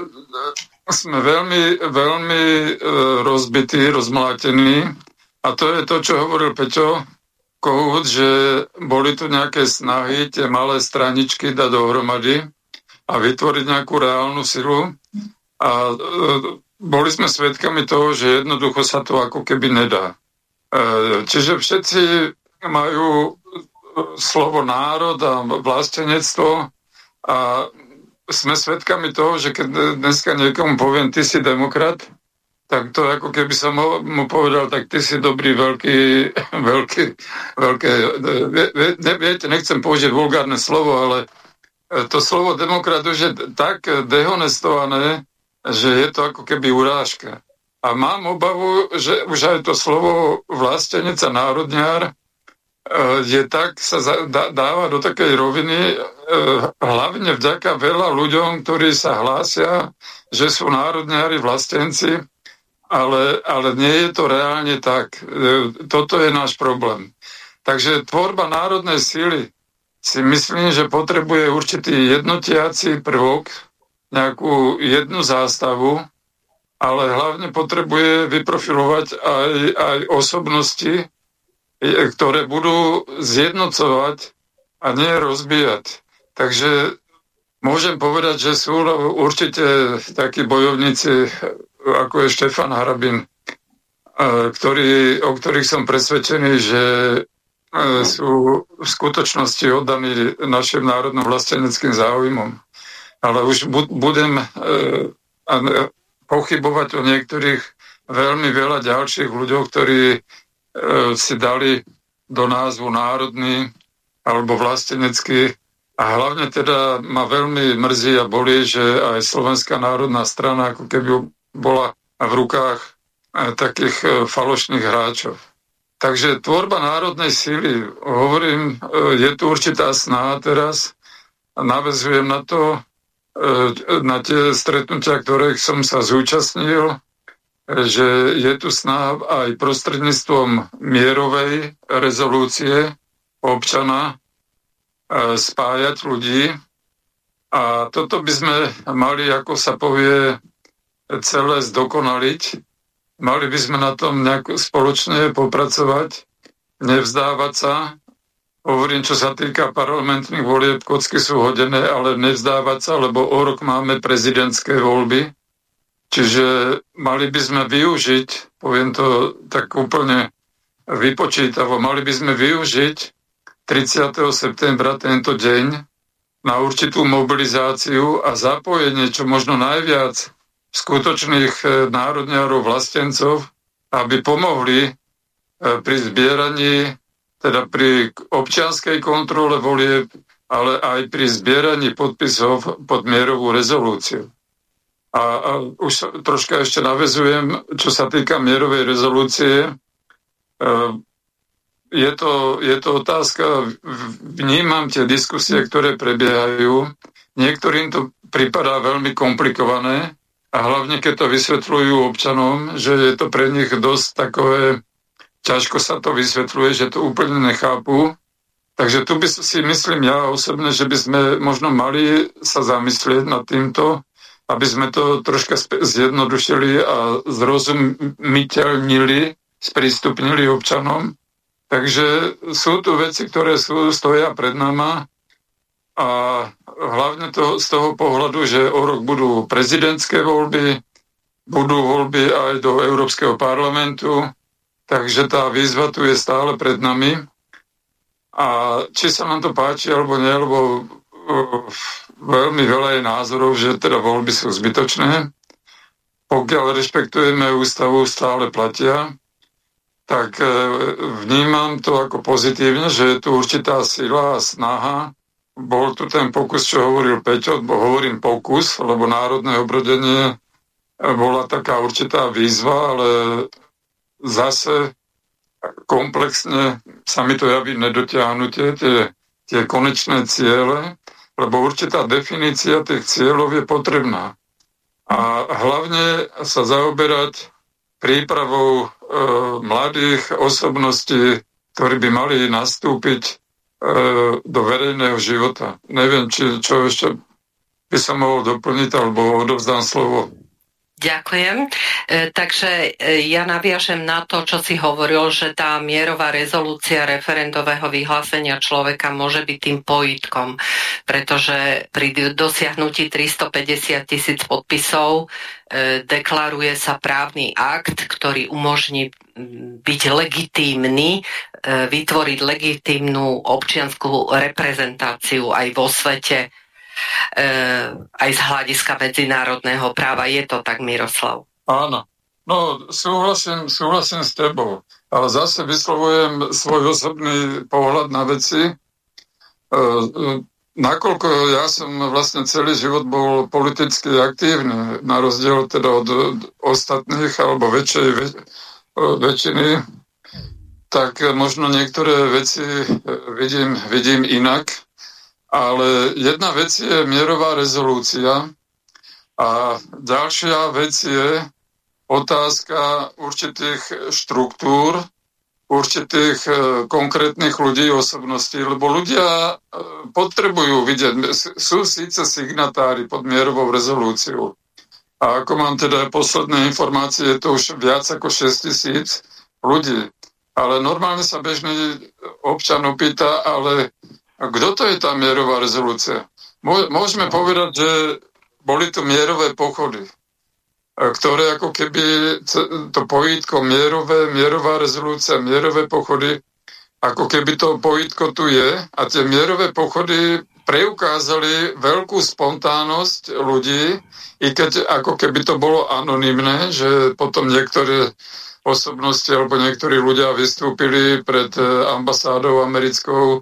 sme veľmi, veľmi rozbití, rozmlátení a to je to, čo hovoril Peťo Kohút, že boli tu nejaké snahy tie malé straničky dať dohromady a vytvoriť nejakú reálnu silu a boli sme svedkami toho, že jednoducho sa to ako keby nedá. Čiže všetci majú slovo národ a vlastenectvo a sme svedkami toho, že keď dneska niekomu poviem, ty si demokrat, tak to ako keby som mu povedal, tak ty si dobrý, veľký, veľký, veľké, ne, viete, nechcem použiť vulgárne slovo, ale to slovo demokrat už je tak dehonestované, že je to ako keby urážka. A mám obavu, že už aj to slovo vlastenec a národňár je tak, sa dáva do takej roviny, hlavne vďaka veľa ľuďom, ktorí sa hlásia, že sú národňári, vlastenci, ale, ale nie je to reálne tak. Toto je náš problém. Takže tvorba národnej síly si myslím, že potrebuje určitý jednotiaci prvok, nejakú jednu zástavu, ale hlavne potrebuje vyprofilovať aj, aj osobnosti, ktoré budú zjednocovať a nie rozbíjať. Takže môžem povedať, že sú určite takí bojovníci, ako je Štefan Harabin, ktorý, o ktorých som presvedčený, že sú v skutočnosti oddaní našim národno-vlasteneckým záujmom. Ale už budem pochybovať o niektorých veľmi veľa ďalších ľuďoch, ktorí si dali do názvu národný alebo vlastenecký. A hlavne teda ma veľmi mrzí a bolí, že aj Slovenská národná strana ako keby bola v rukách takých falošných hráčov. Takže tvorba národnej síly, hovorím, je tu určitá snaha teraz, naväzujem na to, na tie stretnutia, ktorých som sa zúčastnil, že je tu snaha aj prostredníctvom mierovej rezolúcie občana spájať ľudí. A toto by sme mali, ako sa povie, celé zdokonaliť. Mali by sme na tom nejak spoločne popracovať, nevzdávať sa. Hovorím, čo sa týka parlamentných volieb, kocky sú hodené, ale nevzdávať sa, lebo o rok máme prezidentské voľby. Čiže mali by sme využiť, poviem to tak úplne vypočítavo, mali by sme využiť tridsiateho septembra tento deň na určitú mobilizáciu a zapojenie, čo možno najviac skutočných národňárov, vlastencov, aby pomohli pri zbieraní, teda pri občianskej kontrole volieb, ale aj pri zbieraní podpisov pod mierovú rezolúciu. A, a už troška ešte navezujem, čo sa týka mierovej rezolúcie. Je to, je to otázka, vnímam tie diskusie, ktoré prebiehajú. Niektorým to pripadá veľmi komplikované a hlavne keď to vysvetľujú občanom, že je to pre nich dosť takové, ťažko sa to vysvetľuje, že to úplne nechápu. Takže tu by si myslím ja osobne, že by sme možno mali sa zamyslieť nad týmto, aby sme to troška zjednodušili a zrozumiteľnili, sprístupnili občanom. Takže sú tu veci, ktoré sú, stoja pred nama a hlavne to z toho pohľadu, že o rok budú prezidentské voľby, budú voľby aj do Európskeho parlamentu, takže tá výzva tu je stále pred nami. A či sa nám to páči alebo nie, lebo uh, veľmi veľa je názorov, že teda voľby sú zbytočné. Pokiaľ rešpektujeme ústavu, stále platia. Tak vnímam to ako pozitívne, že je tu určitá sila a snaha. Bol tu ten pokus, čo hovoril Peťo, bo hovorím pokus, lebo národné obrodenie bola taká určitá výzva, ale zase komplexne sa mi to javí nedotiahnutie, tie, tie konečné ciele, lebo určitá definícia tých cieľov je potrebná. A hlavne sa zaoberať prípravou e, mladých osobností, ktorí by mali nastúpiť e, do verejného života. Neviem, či čo ešte by som mohol doplniť, alebo odovzdám slovo. Ďakujem. E, takže e, ja naviažem na to, čo si hovoril, že tá mierová rezolúcia referendového vyhlásenia človeka môže byť tým pojitkom, pretože pri dosiahnutí tristopäťdesiat tisíc podpisov e, deklaruje sa právny akt, ktorý umožní byť legitímny, e, vytvoriť legitímnu občiansku reprezentáciu aj vo svete, aj z hľadiska medzinárodného práva. Je to tak, Miroslav? Áno. No, súhlasím, súhlasím s tebou, ale zase vyslovujem svoj osobný pohľad na veci. E, nakoľko ja som vlastne celý život bol politicky aktívny, na rozdiel teda od, od ostatných alebo väčšej väč, väčšiny, tak možno niektoré veci vidím, vidím inak. Ale jedna vec je mierová rezolúcia a ďalšia vec je otázka určitých štruktúr, určitých konkrétnych ľudí, osobností, lebo ľudia potrebujú vidieť, sú síce signatári pod mierovou rezolúciou. A ako mám teda posledné informácie, je to už viac ako šesť tisíc ľudí. Ale normálne sa bežný občan opýta, ale kto to je tá mierová rezolúcia? Môžeme povedať, že boli tu mierové pochody, ktoré ako keby to pojítko mierové, mierová rezolúcia, mierové pochody, ako keby to pojítko tu je a tie mierové pochody preukázali veľkú spontánnosť ľudí, i keď ako keby to bolo anonymné, že potom niektoré osobnosti alebo niektorí ľudia vystúpili pred ambasádou americkou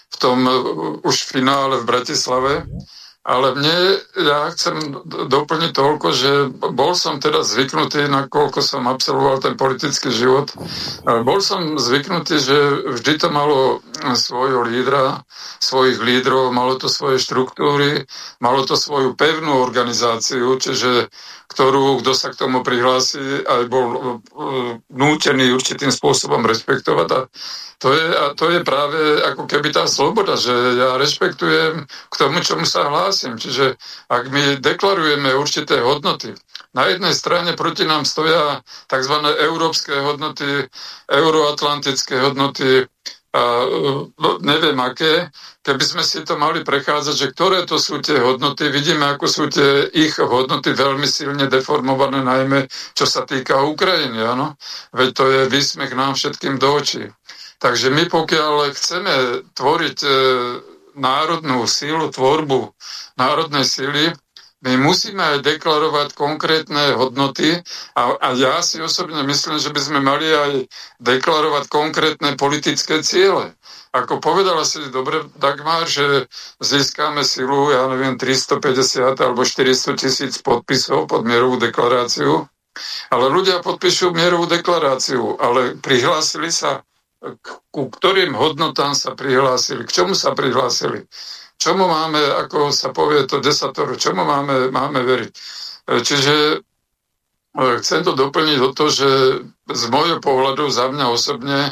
v tom už finále v Bratislave. Ale mne, ja chcem doplniť toľko, že bol som teda zvyknutý, nakoľko som absolvoval ten politický život, bol som zvyknutý, že vždy to malo svojho lídra, svojich lídrov, malo to svoje štruktúry, malo to svoju pevnú organizáciu, čiže ktorú, kto sa k tomu prihlási, aj bol nútený určitým spôsobom rešpektovať. A to je, a to je práve ako keby tá sloboda, že ja rešpektujem k tomu, čomu sa hlásim. Čiže ak my deklarujeme určité hodnoty, na jednej strane proti nám stoja tzv. Európske hodnoty, euroatlantické hodnoty, a neviem aké, keby sme si to mali prechádzať, že ktoré to sú tie hodnoty, vidíme, ako sú tie ich hodnoty veľmi silne deformované, najmä čo sa týka Ukrajiny, áno? Veď to je výsmech nám všetkým do očí. Takže my pokiaľ chceme tvoriť e, národnú sílu, tvorbu národnej síly, my musíme aj deklarovať konkrétne hodnoty a, a ja si osobne myslím, že by sme mali aj deklarovať konkrétne politické ciele. Ako povedala si dobre Dagmar, že získame silu, ja neviem, tristopäťdesiat alebo štyristo tisíc podpisov pod mierovú deklaráciu, ale ľudia podpíšu mierovú deklaráciu, ale prihlásili sa, ku ktorým hodnotám sa prihlásili, k čomu sa prihlásili. Čomu máme, ako sa povie to desatoro, čomu máme, máme veriť. Čiže chcem to doplniť o to, že z môjho pohľadu za mňa osobne e,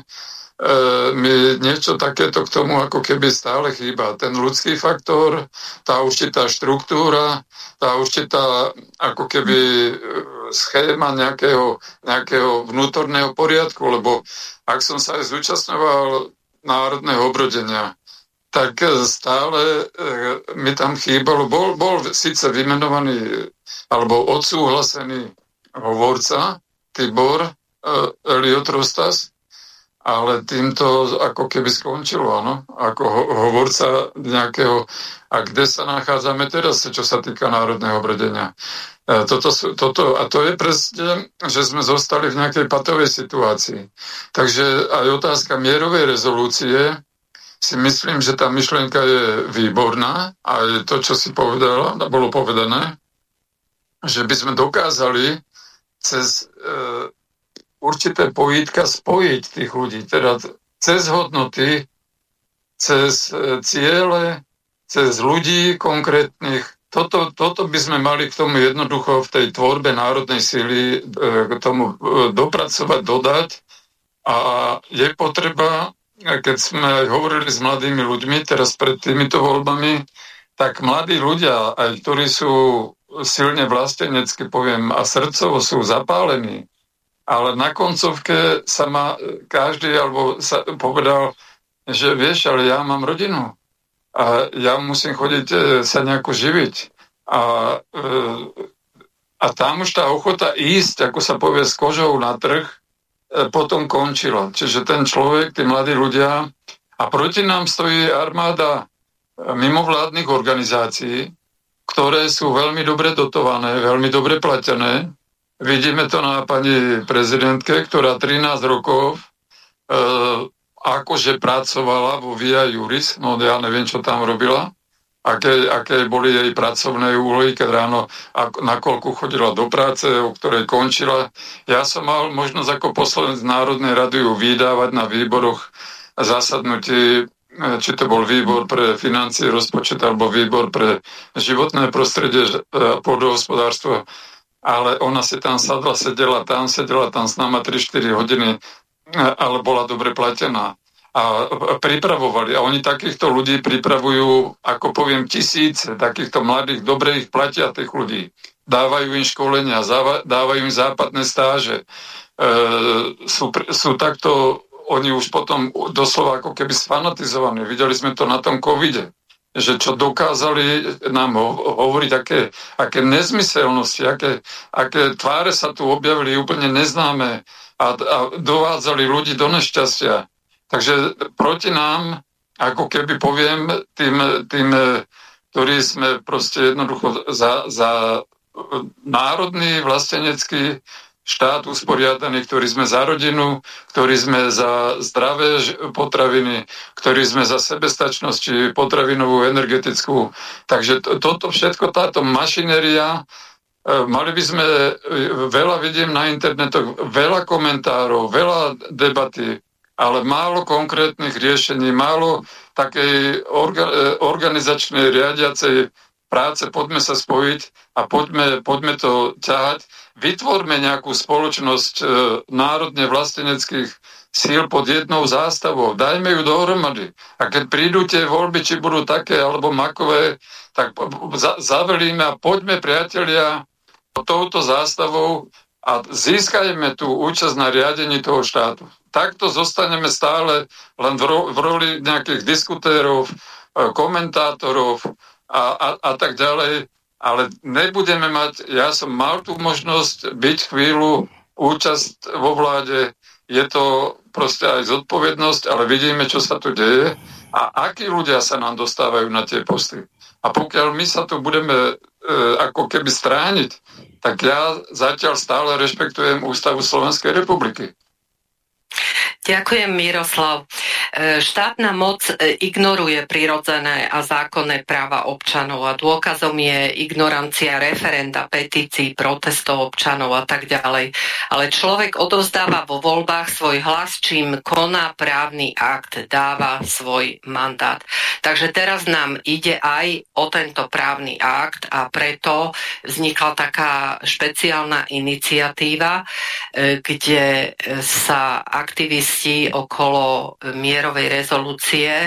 mi niečo takéto k tomu ako keby stále chýba. Ten ľudský faktor, tá určitá štruktúra, tá určitá ako keby schéma nejakého, nejakého vnútorného poriadku, lebo ak som sa aj zúčastňoval národného obrodenia, tak stále e, mi tam chýbalo, bol, bol síce vymenovaný alebo odsúhlasený hovorca Tibor e, Eliot Rostas, ale týmto ako keby skončilo, áno, ako ho, hovorca nejakého, a kde sa nachádzame teraz, čo sa týka národného obrodenia. E, toto, toto, a to je presne, že sme zostali v nejakej patovej situácii. Takže aj otázka mierovej rezolúcie, si myslím, že tá myšlienka je výborná a je to, čo si povedala, bolo povedané, že by sme dokázali cez e, určité pojítka spojiť tých ľudí, teda cez hodnoty, cez e, ciele, cez ľudí konkrétnych. Toto, toto by sme mali k tomu jednoducho v tej tvorbe národnej síly e, k tomu e, dopracovať, dodať a je potreba, keď sme aj hovorili s mladými ľuďmi teraz pred týmito voľbami, tak mladí ľudia, aj ktorí sú silne vlastenecky, poviem, a srdcovo sú zapálení, ale na koncovke sa ma každý alebo sa povedal, že vieš, ale ja mám rodinu a ja musím chodiť sa nejako živiť. A, a tam už tá ochota ísť, ako sa povie, s kožou na trh, potom končilo. Čiže ten človek, tí mladí ľudia, a proti nám stojí armáda mimovládnych organizácií, ktoré sú veľmi dobre dotované, veľmi dobre platené. Vidíme to na pani prezidentke, ktorá trinásť rokov e, akože pracovala vo Via Juris, no ja neviem, čo tam robila, aké, aké boli jej pracovné úlohy, keď ráno nakoľko chodila do práce, o ktorej končila. Ja som mal možnosť ako poslanec Národnej rady ju vydávať na výboroch zasadnutí, či to bol výbor pre financie, rozpočet alebo výbor pre životné prostredie a pôdohospodárstvo. Ale ona si tam sadla, sedela tam, sedela tam s náma tri štyri hodiny, ale bola dobre platená. A pripravovali. A oni takýchto ľudí pripravujú, ako poviem, tisíce takýchto mladých, dobre ich platia tých ľudí. Dávajú im školenia, dávajú im západné stáže. E, sú, sú takto, oni už potom doslova ako keby sfanatizovaní. Videli sme to na tom covide, že čo dokázali nám ho, hovoriť, aké, aké nezmyselnosti, aké, aké tváre sa tu objavili úplne neznáme a, a dovádzali ľudí do nešťastia. Takže proti nám, ako keby poviem, tým, tým ktorí sme proste jednoducho za, za národný, vlastenecký, štát usporiadaný, ktorý sme za rodinu, ktorý sme za zdravé potraviny, ktorý sme za sebestačnosť, či potravinovú, energetickú. Takže to, toto všetko, táto mašinéria, mali by sme, veľa vidím na internetoch, veľa komentárov, veľa debaty, ale málo konkrétnych riešení, málo takej orga, organizačnej riadiacej práce, poďme sa spojiť a poďme, poďme to ťahať. Vytvorme nejakú spoločnosť e, národne vlasteneckých síl pod jednou zástavou. Dajme ju dohromady. A keď prídu tie voľby, či budú také alebo makové, tak za, zavelíme a poďme, priatelia, pod touto zástavou a získajme tú účasť na riadení toho štátu. Takto zostaneme stále len v, ro, v roli nejakých diskutérov, e, komentátorov a, a, a tak ďalej. Ale nebudeme mať, ja som mal tú možnosť byť chvíľu, účasť vo vláde, je to proste aj zodpovednosť, ale vidíme, čo sa tu deje a akí ľudia sa nám dostávajú na tie posty. A pokiaľ my sa tu budeme e, ako keby strániť, tak ja zatiaľ stále rešpektujem Ústavu Slovenskej republiky. Ďakujem, Miroslav. Štátna moc ignoruje prirodzené a zákonné práva občanov a dôkazom je ignorancia referenda, petícií, protestov občanov a tak ďalej. Ale človek odovzdáva vo voľbách svoj hlas, čím koná právny akt, dáva svoj mandát. Takže teraz nám ide aj o tento právny akt a preto vznikla taká špeciálna iniciatíva, kde sa aktivisti okolo mierovej rezolúcie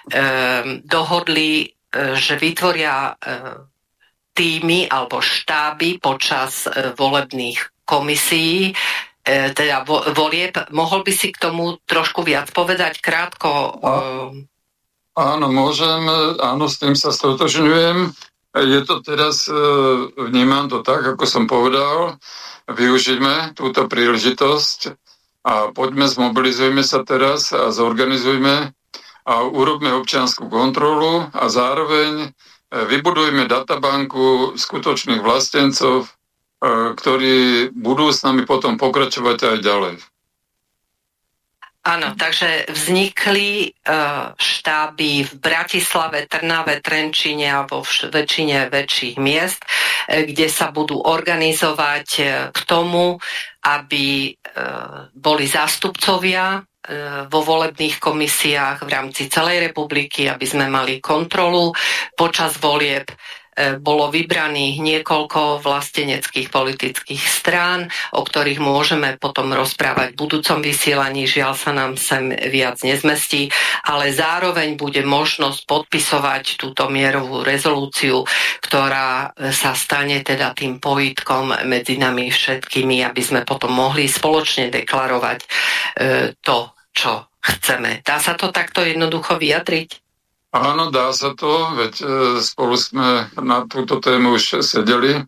dohodli, že vytvoria týmy alebo štáby počas volebných komisií, teda volieb. Mohol by si k tomu trošku viac povedať krátko? Áno, môžem, áno, s tým sa stotožňujem. Je to teraz, vnímam to tak, ako som povedal, využijme túto príležitosť a poďme, zmobilizujme sa teraz a zorganizujme a urobme občiansku kontrolu a zároveň vybudujme databanku skutočných vlastencov, ktorí budú s nami potom pokračovať aj ďalej. Áno, takže vznikli uh, štáby v Bratislave, Trnave, Trenčíne a vo vš- väčšine väčších miest, uh, kde sa budú organizovať uh, k tomu, aby uh, boli zástupcovia uh, vo volebných komisiách v rámci celej republiky, aby sme mali kontrolu počas volieb. Bolo vybraných niekoľko vlasteneckých politických strán, o ktorých môžeme potom rozprávať v budúcom vysielaní. Žiaľ sa nám sem viac nezmestí, ale zároveň bude možnosť podpisovať túto mierovú rezolúciu, ktorá sa stane teda tým pojitkom medzi nami všetkými, aby sme potom mohli spoločne deklarovať to, čo chceme. Dá sa to takto jednoducho vyjadriť? Áno, dá sa to, veď spolu sme na túto tému už sedeli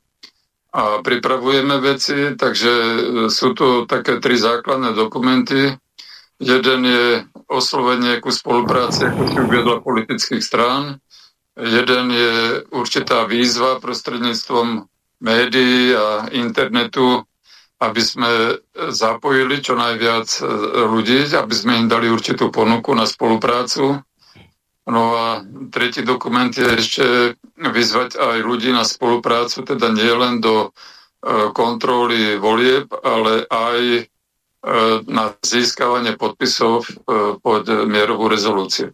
a pripravujeme veci, takže sú tu také tri základné dokumenty. Jeden je oslovenie ku spolupráci, ako si uviedla, politických strán. Jeden je určitá výzva prostredníctvom médií a internetu, aby sme zapojili čo najviac ľudí, aby sme im dali určitú ponuku na spoluprácu. No a tretí dokument je ešte vyzvať aj ľudí na spoluprácu, teda nie len do e, kontroly volieb, ale aj e, na získavanie podpisov e, pod mierovú rezolúciu.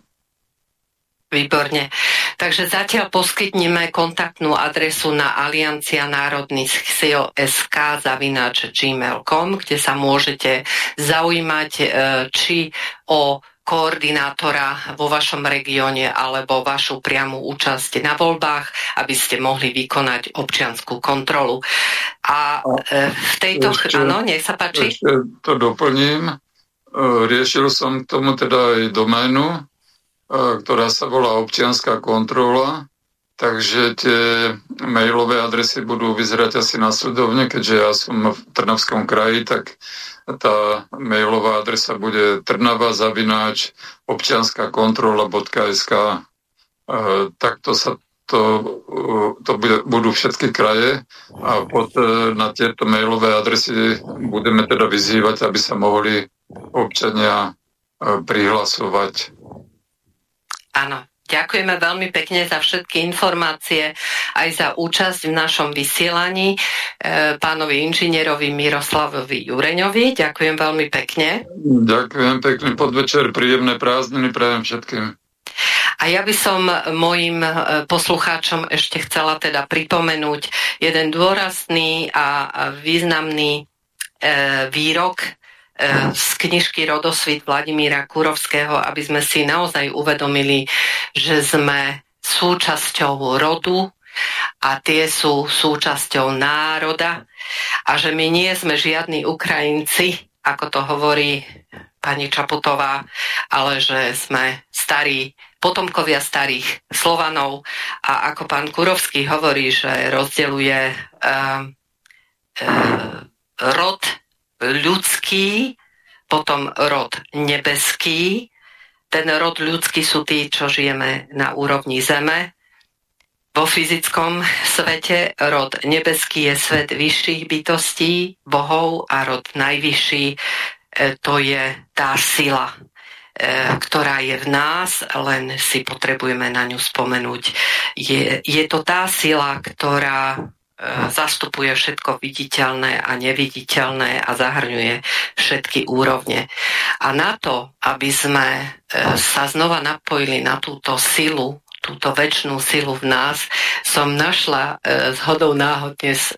Výborne. Takže zatiaľ poskytneme kontaktnú adresu na Aliancia národných síl es ká zavináč gmail bodka com, kde sa môžete zaujímať či o koordinátora vo vašom regióne alebo vašu priamu účasť na voľbách, aby ste mohli vykonať občiansku kontrolu. A v tejto... Ešte, áno, nech sa páči. Ešte to doplním. Riešil som k tomu teda aj doménu, ktorá sa volá občianská kontrola, takže tie mailové adresy budú vyzerať asi nasledovne, keďže ja som v Trnavskom kraji, tak tá mailová adresa bude trnava zavináč občianska kontrola bodka es ká. Takto sa to, to budú všetky kraje a pod, na tieto mailové adresy budeme teda vyzývať, aby sa mohli občania prihlasovať. Áno. Ďakujeme veľmi pekne za všetky informácie, aj za účasť v našom vysielaní pánovi inžinierovi Miroslavovi Jureňovi. Ďakujem veľmi pekne. Ďakujem pekný podvečer, príjemné prázdniny prajem všetkým. A ja by som mojim poslucháčom ešte chcela teda pripomenúť jeden dôrazný a významný výrok z knižky Rodosvit Vladimíra Kurovského, aby sme si naozaj uvedomili, že sme súčasťou rodu a tie sú súčasťou národa a že my nie sme žiadni Ukrajinci, ako to hovorí pani Čaputová, ale že sme starí potomkovia starých Slovanov a ako pán Kurovský hovorí, že rozdeľuje uh, uh, rod ľudský, potom rod nebeský. Ten rod ľudský sú tí, čo žijeme na úrovni zeme. Vo fyzickom svete rod nebeský je svet vyšších bytostí, bohov a rod najvyšší to je tá sila, ktorá je v nás, len si potrebujeme na ňu spomenúť. Je, je to tá sila, ktorá zastupuje všetko viditeľné a neviditeľné a zahrňuje všetky úrovne. A na to, aby sme sa znova napojili na túto silu, túto večnú silu v nás, som našla zhodou náhod dnes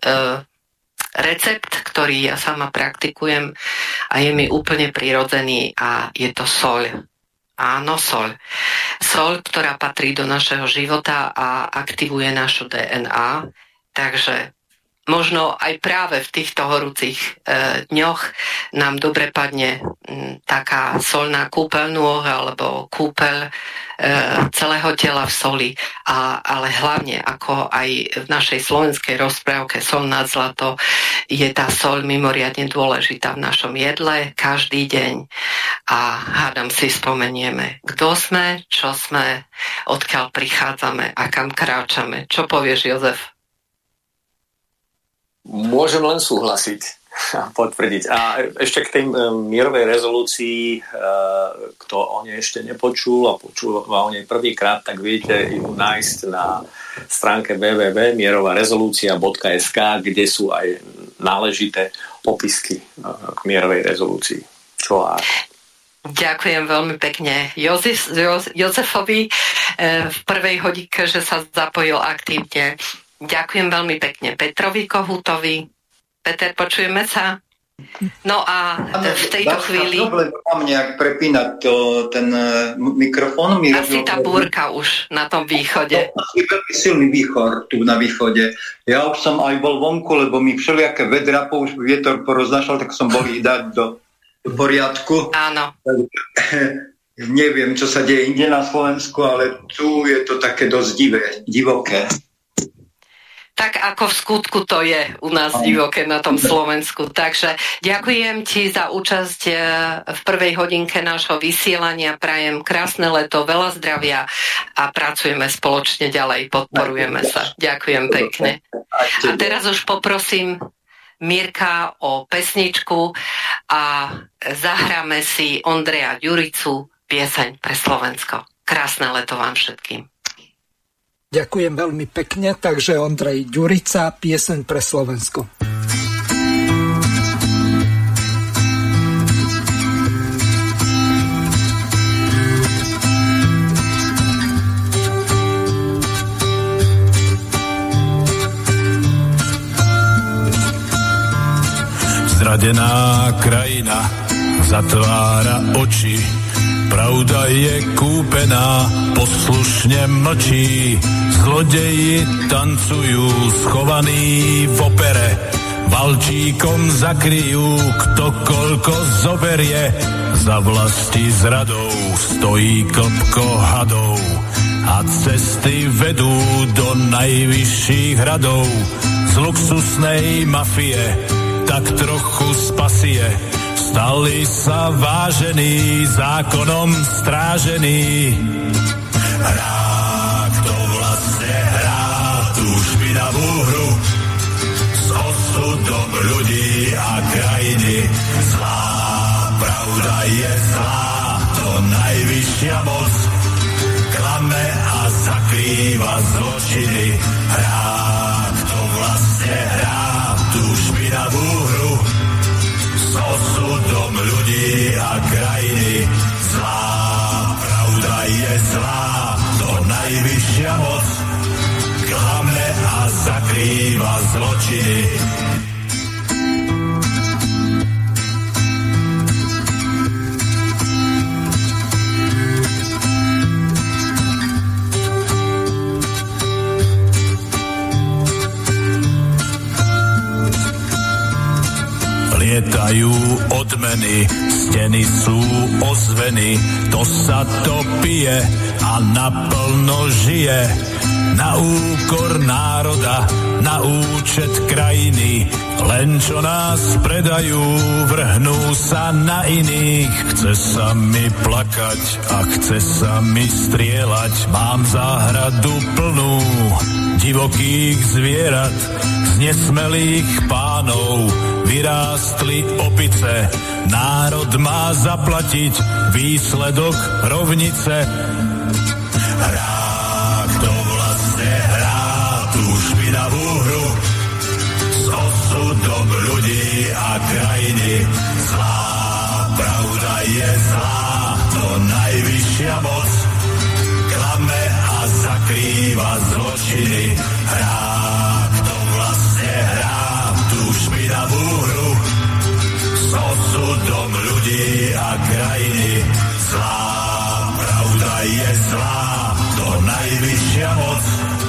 recept, ktorý ja sama praktikujem a je mi úplne prirodzený a je to soľ. Áno, soľ. Soľ, ktorá patrí do našeho života a aktivuje našu dé en á. Takže možno aj práve v týchto horúcich e, dňoch nám dobre padne m, taká solná kúpeľ nôh alebo kúpeľ e, celého tela v soli. A, ale hlavne, ako aj v našej slovenskej rozprávke Sol nad zlato, je tá soľ mimoriadne dôležitá v našom jedle každý deň. A hádam si spomenieme, kto sme, čo sme, odkiaľ prichádzame a kam kráčame. Čo povieš, Jozef? Môžem len súhlasiť a potvrdiť. A ešte k tej mierovej rezolúcii, kto o nej ešte nepočul a počul o nej prvýkrát, tak viete ju nájsť na stránke w w w bodka mierová rezolúcia bodka es ká, kde sú aj náležité opisky k mierovej rezolúcii. Čo a Ďakujem veľmi pekne Jozef, Jozefovi v prvej hodinke, že sa zapojil aktívne. Ďakujem veľmi pekne Petrovi Kohutovi. Peter, počujeme sa? No a v tejto chvíli... Mám nejak prepínať to, ten mikrofón. Mi asi tá búrka už na tom východe. Asi veľmi silný výchor tu na východe. Ja už som aj bol vonku, lebo mi všelijaké vedra už vietor poroznašal, tak som bol ich dať do, do poriadku. Áno. Neviem, čo sa deje inde na Slovensku, ale tu je to také dosť divé, divoké. Tak ako v skutku to je u nás divoké na tom Slovensku. Takže ďakujem ti za účasť v prvej hodinke nášho vysielania. Prajem krásne leto, veľa zdravia a pracujeme spoločne ďalej. Podporujeme sa. Ďakujem pekne. A teraz už poprosím Mirka o pesničku a zahráme si Ondreja Ďuricu, Pieseň pre Slovensko. Krásne leto vám všetkým. Ďakujem veľmi pekne, takže Ondrej Ďurica, Pieseň pre Slovensko. Zradená krajina zatvára oči, pravda je kúpená, poslušne mlčí. Zlodeji tancujú schovaní v opere, valčíkom zakryjú, kto koľko zoberie. Za vlasti zradou stojí klpko hadov a cesty vedú do najvyšších hradov. Z luxusnej mafie tak trochu spasie, stali sa vážení, zákonom strážení. Hrá, kto vlastne hrá, špinavú hru s osudom ľudí a krajiny. Zlá pravda je zlá, to najvyššia moc klame a zakrýva zločiny. Hrá, kto vlastne hrá tú špinavú hru s osudom ľudí a krajiny. Zlá pravda je zlá, to najvyššia moc klame a zakrýva zločiny. Lietajú odmeny, steny sú ozveny, to sa to pije a naplno žije. Na úkor národa, na účet krajiny, len čo nás predajú, vrhnú sa na iných. Chce sa mi plakať a chce sa mi strieľať, mám záhradu plnú divokých zvierat, z nesmelých pánov vyrástli opice. Národ má zaplatiť výsledok rovnice. Hrá, kto vlastne hrá tú špinavú hru s osudom ľudí a krajiny. Zlá pravda je zlá, to najvyššia moc klame a zakrýva zločiny. Hrá, kto vlastne hrá tú špinavú hru s osudom ľudí a krajiny. Zlá pravda je zlá, to najvyššia moc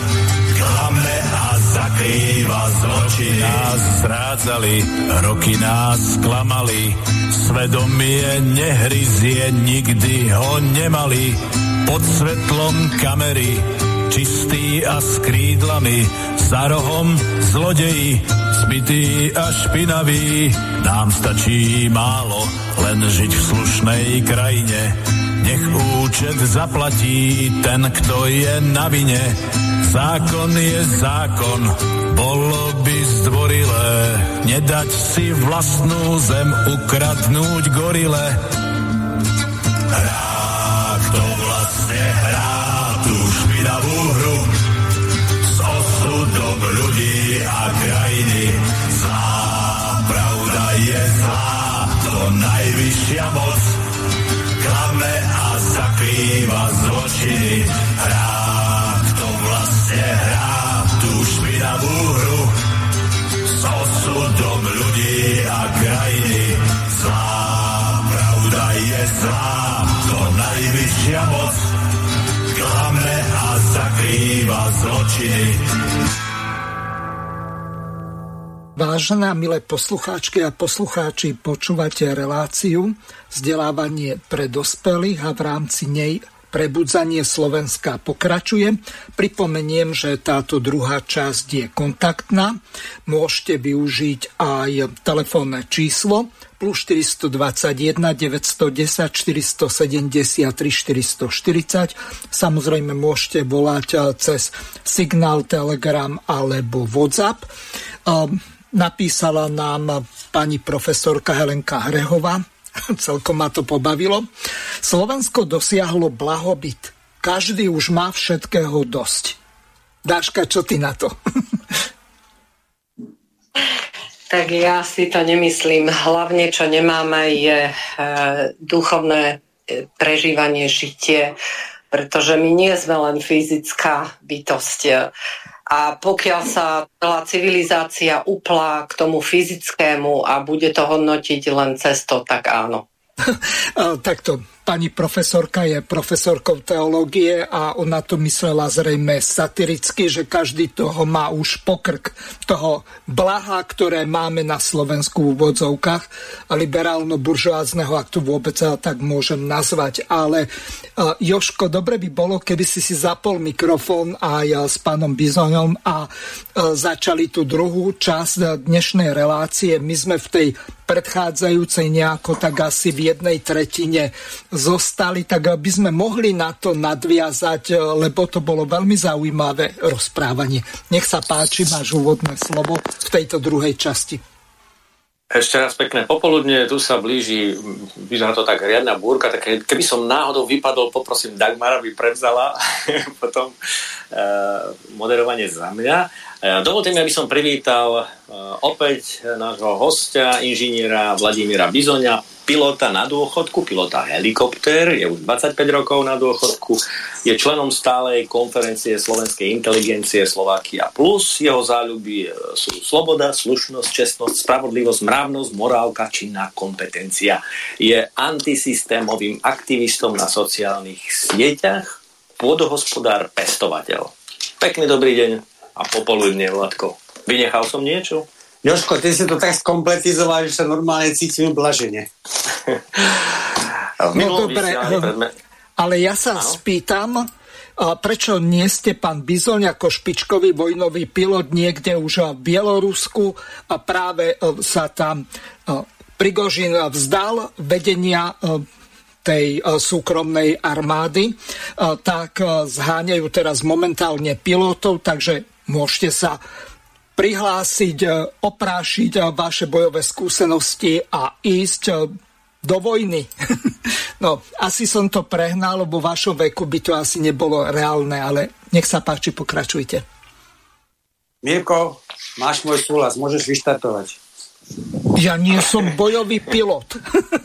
klame a zakrýva zločiny. Nás zrádzali, roky nás klamali, svedomie nehryzie, nikdy ho nemali. Pod svetlom kamery, čistý a s krídlami, za rohom zlodeji, zbytí a špinaví. Nám stačí málo, len žiť v slušnej krajine. Nech účet zaplatí ten, kto je na vine. Zákon je zákon, bolo by zdvorilé nedať si vlastnú zem ukradnúť gorile. Hrá, kto vlastne hrá tú špinavú hru s osudom ľudí a krajiny. Zlá pravda je zlá, to najvyššia moc klame a zakrýva zločiny. Hrá, kto vlastne hrá tú špinavú hru s osudom ľudí a krajiny. Zlá pravda je zlá, to najvyššia moc klame a zakrýva zločiny. Vážené a milé poslucháčky a poslucháči, počúvate reláciu Vzdelávanie pre dospelých a v rámci nej Prebudzanie Slovenska pokračuje. Pripomeniem, že táto druhá časť je kontaktná. Môžete využiť aj telefónne číslo plus štyri dva jeden, deväť jedna nula, štyri sedem tri, štyri štyri nula. Samozrejme môžete volať cez Signál, Telegram alebo WhatsApp. Napísala nám pani profesorka Helenka Hrehová, celkom ma to pobavilo. Slovensko dosiahlo blahobyt. Každý už má všetkého dosť. Dáška, čo ty na to? Tak ja si to nemyslím. Hlavne, čo nemáme, je e, duchovné prežívanie, žitie, pretože my nie sme len fyzická bytosť. A pokiaľ sa celá civilizácia uplá k tomu fyzickému a bude to hodnotiť len cesto, tak áno. Takto, pani profesorka je profesorkou teológie a ona to myslela zrejme satiricky, že každý toho má už pokrk toho blaha, ktoré máme na Slovensku v úvodzovkách, liberálno-buržoázneho, ak to vôbec tak môžem nazvať. Ale Jožko, dobre by bolo, keby si si zapol mikrofón aj s pánom Bizonom a začali tú druhú časť dnešnej relácie. My sme v tej predchádzajúcej nejako tak asi v jednej tretine zostali, tak by sme mohli na to nadviazať, lebo to bolo veľmi zaujímavé rozprávanie. Nech sa páči, máš úvodné slovo v tejto druhej časti. Ešte raz pekné popoludne, tu sa blíži, vyzerá to tak riadna búrka, tak keby som náhodou vypadol, poprosím Dagmara, by prevzala potom uh, moderovanie za mňa. Uh, dovolte mi, aby som privítal uh, opäť nášho hostia, inžiniera Vladimíra Bizoňa, pilota na dôchodku, pilota helikoptér, je už dvadsaťpäť rokov na dôchodku, je členom stálej konferencie slovenskej inteligencie Slovakia plus. Jeho záľuby sú sloboda, slušnosť, čestnosť, spravodlivosť, mravnosť, morálka, činná kompetencia. Je antisystémovým aktivistom na sociálnych sieťach, pôdohospodár, pestovateľ. Pekný dobrý deň a popoludne, Vladko. Vynechal som niečo? Jožko, ty si to tak skompletizoval, že sa normálne cítim blažene. No dobre, ale ja sa ano? spýtam, prečo nie ste pán Bizoň ako špičkový vojnový pilot niekde už v Bielorusku a práve sa tam Prigožin vzdal vedenia tej súkromnej armády, tak zháňajú teraz momentálne pilotov, takže môžete sa prihlásiť, oprášiť vaše bojové skúsenosti a ísť do vojny. No, asi som to prehnal, lebo v vašom veku by to asi nebolo reálne, ale nech sa páči, pokračujte. Mirko, máš môj súhlas, môžeš vyštartovať. Ja nie som bojový pilot.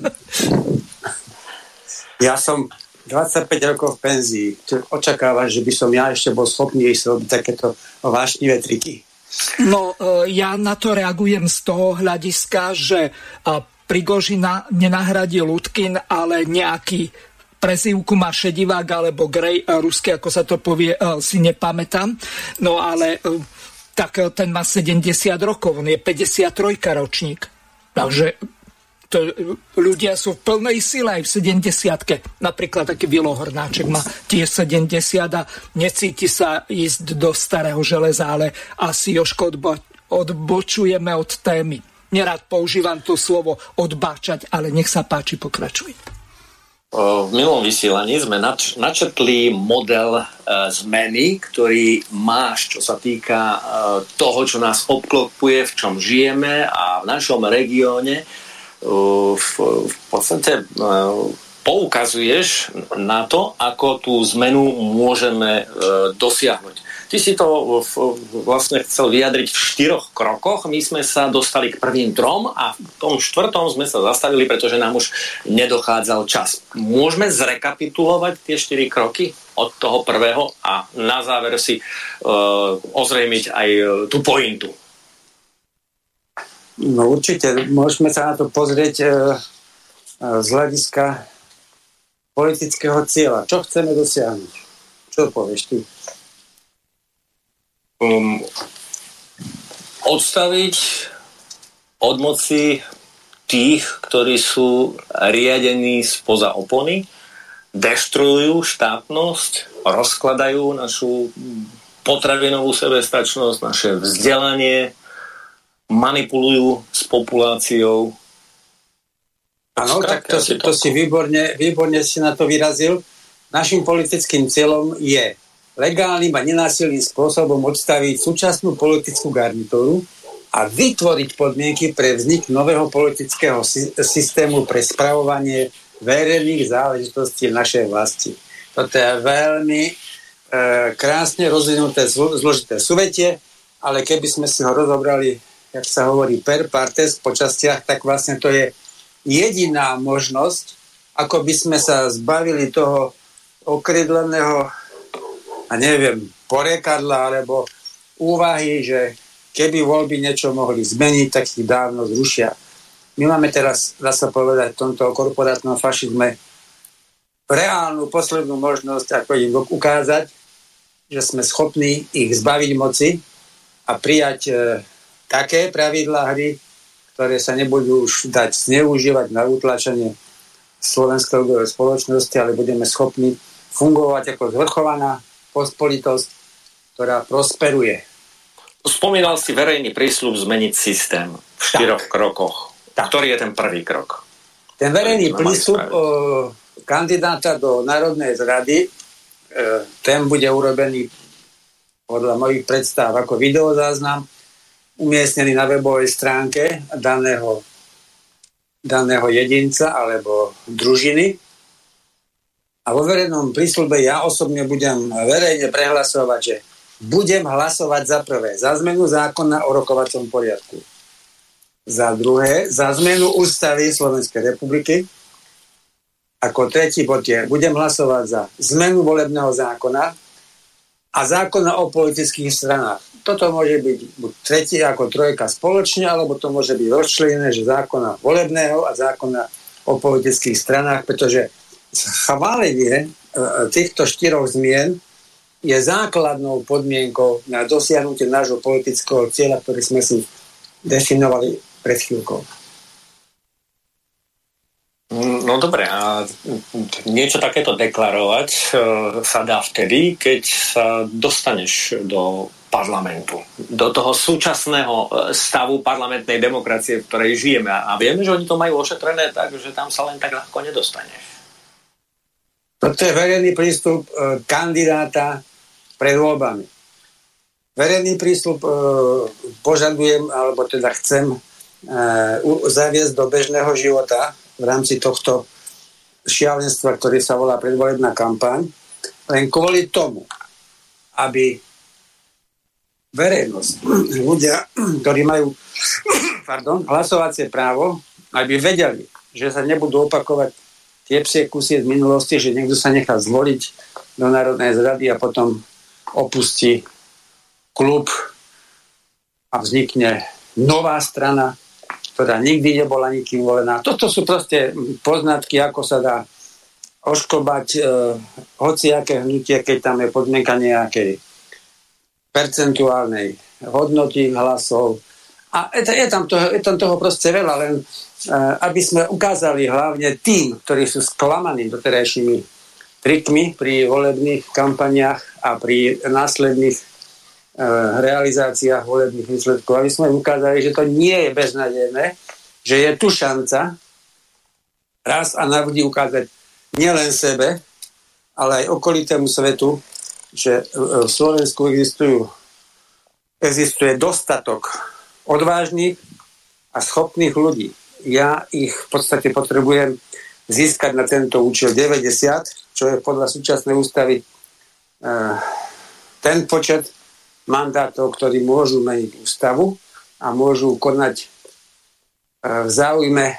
Ja som dvadsaťpäť rokov v penzii. Očakávaš, že by som ja ešte bol schopný ísť robiť takéto vášnivé triky? No, ja na to reagujem z toho hľadiska, že Prigožina nenahradil Ľudkin, ale nejaký prezývku má Šedivák alebo Grej, ruský, ako sa to povie, si nepamätám. No ale tak ten má sedemdesiat rokov, on je päťdesiattri ročník. Takže to, ľudia sú v plnej sile aj v sedemdesiatke. Napríklad taký Vilo Hornáček má tiež sedemdesiat a necíti sa ísť do starého železa, ale asi Jožko odbo- odbočujeme od témy. Nerad používam to slovo odbáčať, ale nech sa páči, pokračuj. V minulom vysielaní sme nač- načrtli model e, zmeny, ktorý máš, čo sa týka e, toho, čo nás obklopuje, v čom žijeme a v našom regióne V, v podstate poukazuješ na to, ako tú zmenu môžeme dosiahnuť. Ty si to vlastne chcel vyjadriť v štyroch krokoch. My sme sa dostali k prvým trom a v tom štvrtom sme sa zastavili, pretože nám už nedochádzal čas. Môžeme zrekapitulovať tie štyri kroky od toho prvého a na záver si uh, ozrejmiť aj tú pointu. No určite, môžeme sa na to pozrieť e, e, z hľadiska politického cieľa. Čo chceme dosiahnuť? Čo povieš ty? Um, odstaviť od moci tých, ktorí sú riadení spoza opony, deštruujú štátnosť, rozkladajú našu potravinovú sebestačnosť, naše vzdelanie, manipulujú s populáciou. Áno, tak to, si, to si výborne, výborne si na to vyrazil. Našim politickým cieľom je legálnym a nenásilným spôsobom odstaviť súčasnú politickú garnitúru a vytvoriť podmienky pre vznik nového politického systému pre spravovanie verejných záležitostí v našej vlasti. Toto je veľmi e, krásne rozvinuté, zlo, zložité súvetie, ale keby sme si ho rozobrali, jak sa hovorí, per partes po častiach, tak vlastne to je jediná možnosť, ako by sme sa zbavili toho okrydleného, a neviem, porekadla alebo úvahy, že keby voľby niečo mohli zmeniť, tak ich dávno zrušia. My máme teraz, dá sa povedať, v tomto korporátnom fašizme reálnu poslednú možnosť, ako im ukázať, že sme schopní ich zbaviť moci a prijať e, také pravidlá hry, ktoré sa nebudú už dať zneužívať na utlačenie slovenskej ľudovej spoločnosti, ale budeme schopní fungovať ako zvrchovaná pospolitosť, ktorá prosperuje. Spomínal si verejný prísľub zmeniť systém v štyroch tak. krokoch. Tak. Ktorý je ten prvý krok? Ten verejný prísľub, kandidáta do Národnej zrady, ten bude urobený podľa mojich predstav ako videozáznam, umiestnený na webovej stránke daného, daného jedinca alebo družiny. A vo verejnom prísľube ja osobne budem verejne prehlasovať, že budem hlasovať za prvé za zmenu zákona o rokovacom poriadku. Za druhé, za zmenu ústavy Slovenskej republiky. Ako tretí bod je, budem hlasovať za zmenu volebného zákona a zákona o politických stranách. Toto môže byť buď tretí ako trojka spoločne, alebo to môže byť rozčlenené, že zákona volebného a zákona o politických stranách, pretože schválenie týchto štyroch zmien je základnou podmienkou na dosiahnutie nášho politického cieľa, ktorý sme si definovali pred chvíľkou. No dobre, a niečo takéto deklarovať e, sa dá vtedy, keď sa dostaneš do parlamentu, do toho súčasného stavu parlamentnej demokracie, v ktorej žijeme. A vieme, že oni to majú ošetrené tak, že tam sa len tak ľahko nedostaneš. Toto je verejný prístup e, kandidáta pred voľbami. Verejný prístup e, požadujem, alebo teda chcem e, zaviesť do bežného života v rámci tohto šialenstva, ktorý sa volá predvolebná kampaň, len kvôli tomu, aby verejnosť, ľudia, ktorí majú pardon, hlasovacie právo, aby vedeli, že sa nebudú opakovať tie psie kusy z minulosti, že niekto sa nechá zvoliť do Národnej zrady a potom opustí klub a vznikne nová strana, ktorá nikdy nebola nikým volená. Toto sú proste poznatky, ako sa dá ošklbať e, hociaké hnutie, keď tam je podmienka nejakej percentuálnej hodnoty hlasov. A je, je, tam, toho, je tam toho proste veľa, len e, aby sme ukázali hlavne tým, ktorí sú sklamaní doterajšími trikmi pri volebných kampaniách a pri následných realizáciách volebných výsledkov, aby sme ukázali, že to nie je beznadejné, že je tu šanca raz a navždy ukázať nielen sebe, ale aj okolitému svetu, že v Slovensku existujú, existuje dostatok odvážnych a schopných ľudí. Ja ich v podstate potrebujem získať na tento účel deväťdesiat, čo je podľa súčasnej ústavy ten počet mandátov, ktorí môžu meniť ústavu a môžu konať v záujme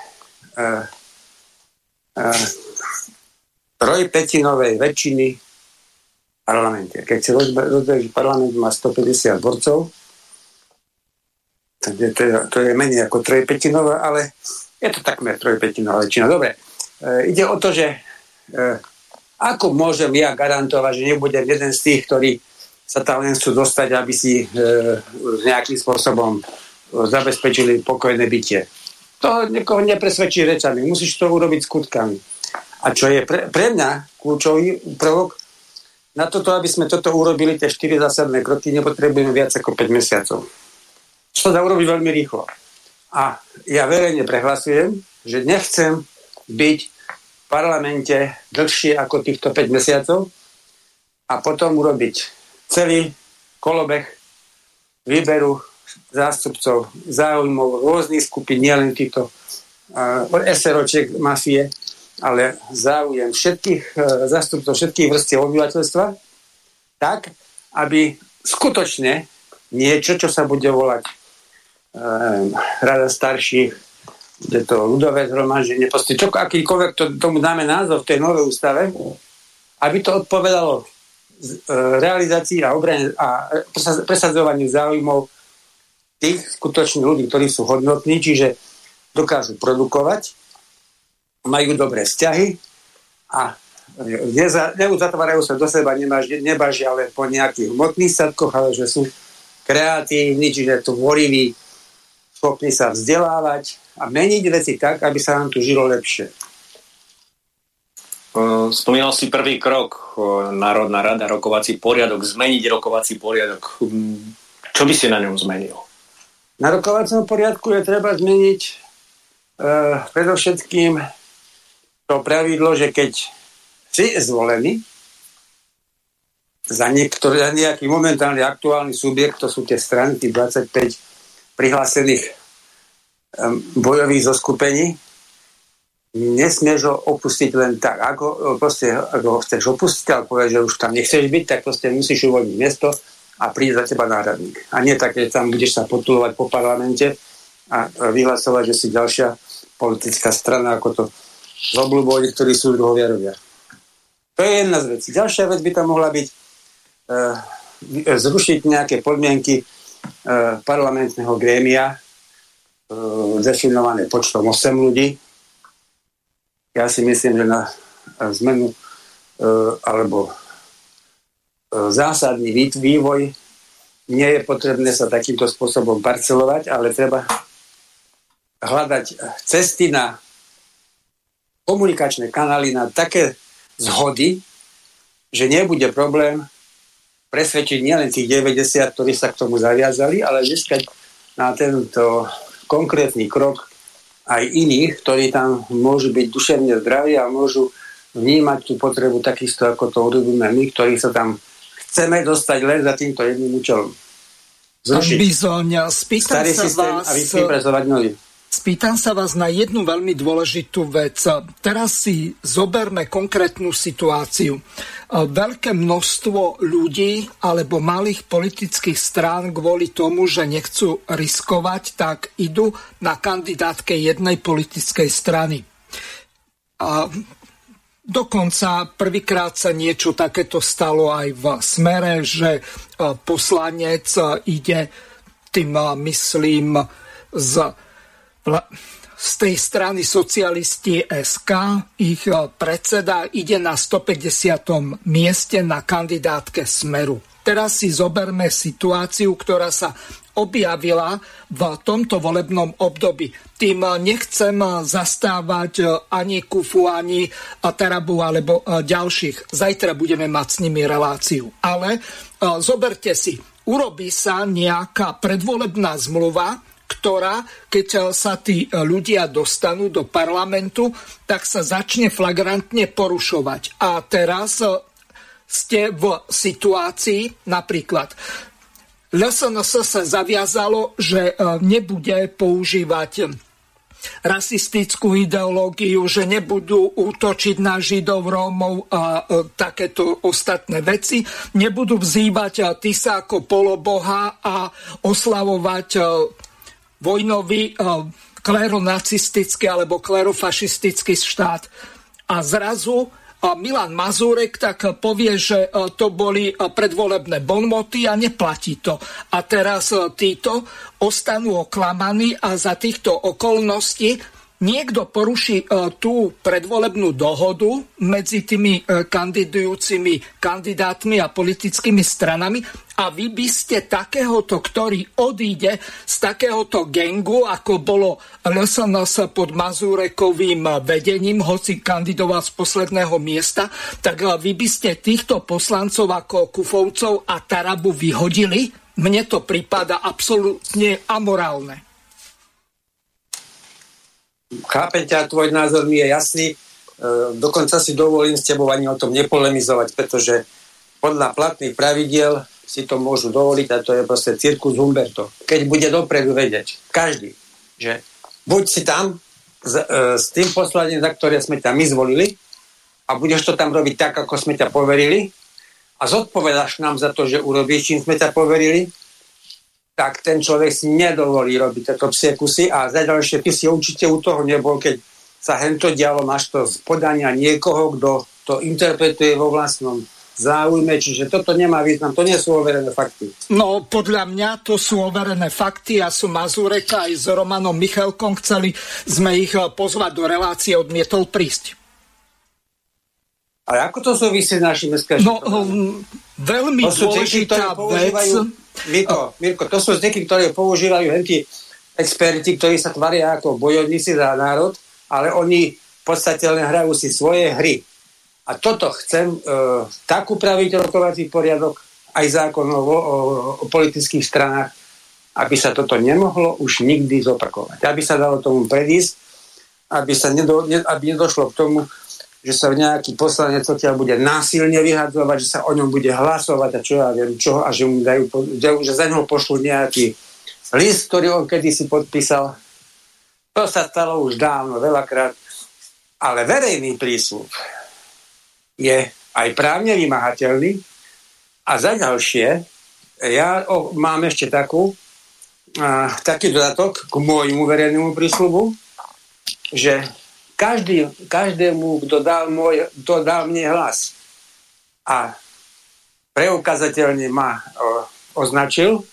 trojpätinovej väčšiny v parlamente. Keď si rozberí, že parlament má stopäťdesiat borcov, to je, to je menej ako trojpätinová, ale je to takmer trojpätinová väčšina. Dobre, e, ide o to, že e, ako môžem ja garantovať, že nebudem jeden z tých, ktorí sa tam len chcú dostať, aby si e, nejakým spôsobom zabezpečili pokojné bytie. To niekoho nepresvedčí rečami. Musíš to urobiť skutkami. A čo je pre, pre mňa kľúčový prvok, na toto, aby sme toto urobili, tie štyri zásadné kroky, nepotrebujeme viac ako päť mesiacov. Čo sa dá urobiť veľmi rýchlo. A ja verejne prehlasujem, že nechcem byť v parlamente dlhšie ako týchto päť mesiacov a potom urobiť celý kolobeh výberu zástupcov záujmov rôznych skupín, nielen týchto uh, eseročiek mafie, ale záujem všetkých uh, zástupcov všetkých vrstiev obyvateľstva, tak, aby skutočne niečo, čo sa bude volať uh, Rada starších, bude to ľudové zhromaždenie, proste čo, akýkoľvek to, tomu dáme názov v tej novej ústave, aby to odpovedalo realizácii a obrane a presadzovaniu záujmov tých skutočných ľudí, ktorí sú hodnotní, čiže dokážu produkovať, majú dobré vzťahy a neuzatvárajú sa do seba, nebažia ale po nejakých hmotných statkoch, ale že sú kreatívni, čiže tvoriví, schopní sa vzdelávať a meniť veci tak, aby sa nám tu žilo lepšie. Spomínal si prvý krok, Národná rada, rokovací poriadok, zmeniť rokovací poriadok. Čo by si na ňom zmenil? Na rokovacom poriadku je treba zmeniť uh, predovšetkým to pravidlo, že keď si zvolený za, niektorý, za nejaký momentálny aktuálny subjekt, to sú tie strany, tých dvadsaťpäť prihlásených um, bojových zoskupení, nesmieš ho opustiť len tak. Ako, proste, ako ho chceš opustiť, ale povedať, že už tam nechceš byť, tak proste musíš uvoľniť miesto a príde za teba náhradník. A nie také, tam budeš sa potulovať po parlamente a vyhlasovať, že si ďalšia politická strana, ako to z obľubou niektorí sú druhovia robia. To je jedna z vecí. Ďalšia vec by tam mohla byť e, zrušiť nejaké podmienky e, parlamentného grémia e, definované počtom osem ľudí. Ja si myslím, že na zmenu e, alebo e, zásadný vývoj nie je potrebné sa takýmto spôsobom parcelovať, ale treba hľadať cesty na komunikačné kanály, na také zhody, že nebude problém presvedčiť nielen tých deväťdesiat, ktorí sa k tomu zaviazali, ale získať na tento konkrétny krok aj iných, ktorí tam môžu byť duševne zdraví a môžu vnímať tú potrebu takisto, ako to urobíme my, ktorí sa tam chceme dostať len za týmto jedným účelom. Zrušiť starý systém a vypracovať nový. Spýtam sa vás na jednu veľmi dôležitú vec. Teraz si zoberme konkrétnu situáciu. Veľké množstvo ľudí alebo malých politických strán kvôli tomu, že nechcú riskovať, tak idú na kandidátke jednej politickej strany. A dokonca prvýkrát sa niečo takéto stalo aj v Smere, že poslanec ide tým, myslím, z z tej strany socialisti es ká, ich predseda ide na stopäťdesiatom mieste na kandidátke Smeru. Teraz si zoberme situáciu, ktorá sa objavila v tomto volebnom období. Tým nechcem zastávať ani Kufu, ani Tarabu alebo ďalších. Zajtra budeme mať s nimi reláciu. Ale zoberte si, urobí sa nejaká predvolebná zmluva, ktorá, keď sa tí ľudia dostanú do parlamentu, tak sa začne flagrantne porušovať. A teraz ste v situácii, napríklad el es en es sa zaviazalo, že nebude používať rasistickú ideológiu, že nebudú útočiť na Židov, Rómov a takéto ostatné veci, nebudú vzývať Tisa ako poloboha a oslavovať vojnový, kleronacistický alebo klerofašistický štát. A zrazu Milan Mazurek tak povie, že to boli predvolebné bonmoty a neplatí to. A teraz títo ostanú oklamaní a za týchto okolností niekto poruší tú predvolebnú dohodu medzi tými kandidujúcimi kandidátmi a politickými stranami a vy by ste takéhoto, ktorý odíde z takéhoto gengu, ako bolo el es en es pod Mazurekovým vedením, hoci kandidoval z posledného miesta, tak vy by ste týchto poslancov ako Kufovcov a Tarabu vyhodili? Mne to prípada absolútne amorálne. Chápem ťa, tvoj názor mi je jasný. E, dokonca si dovolím s tebou ani o tom nepolemizovať, pretože podľa platných pravidiel si to môžu dovoliť a to je proste cirkus Humberto. Keď bude dopredu vedieť každý, že buď si tam s, e, s tým poslaním, za ktoré sme ťa my zvolili a budeš to tam robiť tak, ako sme ťa poverili a zodpovedáš nám za to, že urobíš, čím sme ťa poverili, tak ten človek si nedovolí robiť tieto psie kusy a za ďalšie ty si určite u toho nebol, keď sa hento dialo, máš to z podania niekoho, kto to interpretuje vo vlastnom záujme, čiže toto nemá význam, to nie sú overené fakty. No, podľa mňa to sú overené fakty a sú Mazureka aj s Romanom Michalkom, chceli sme ich pozvať do relácie, odmietol prísť. Ale ako to súvisí s našim dneska? No, um, veľmi dôležitá vec. Mirko, Mirko, to sú zneky, ktoré používajú hentí experti, ktorí sa tvaria ako bojovníci za národ, ale oni v podstate len hrajú si svoje hry. A toto chcem e, tak upraviť rokovací poriadok, aj zákon o, o, o politických stranách, aby sa toto nemohlo už nikdy zopakovať. Aby sa dalo tomu predísť, aby sa nedo, ne, aby nedošlo k tomu, že sa nejaký poslanec odtiaľ bude násilne vyhadzovať, že sa o ňom bude hlasovať a čo ja viem čo, a že mu dajú, že za ňoho pošlú nejaký list, ktorý on kedysi podpísal. To sa stalo už dávno, veľakrát. Ale verejný prísľub je aj právne vymáhateľný a za ďalšie ja o, mám ešte takú a, taký dodatok k môjmu verejnému prísľubu, že každý, každému, kto dal, môj, kto dal mne hlas a preukazateľne ma o, označil,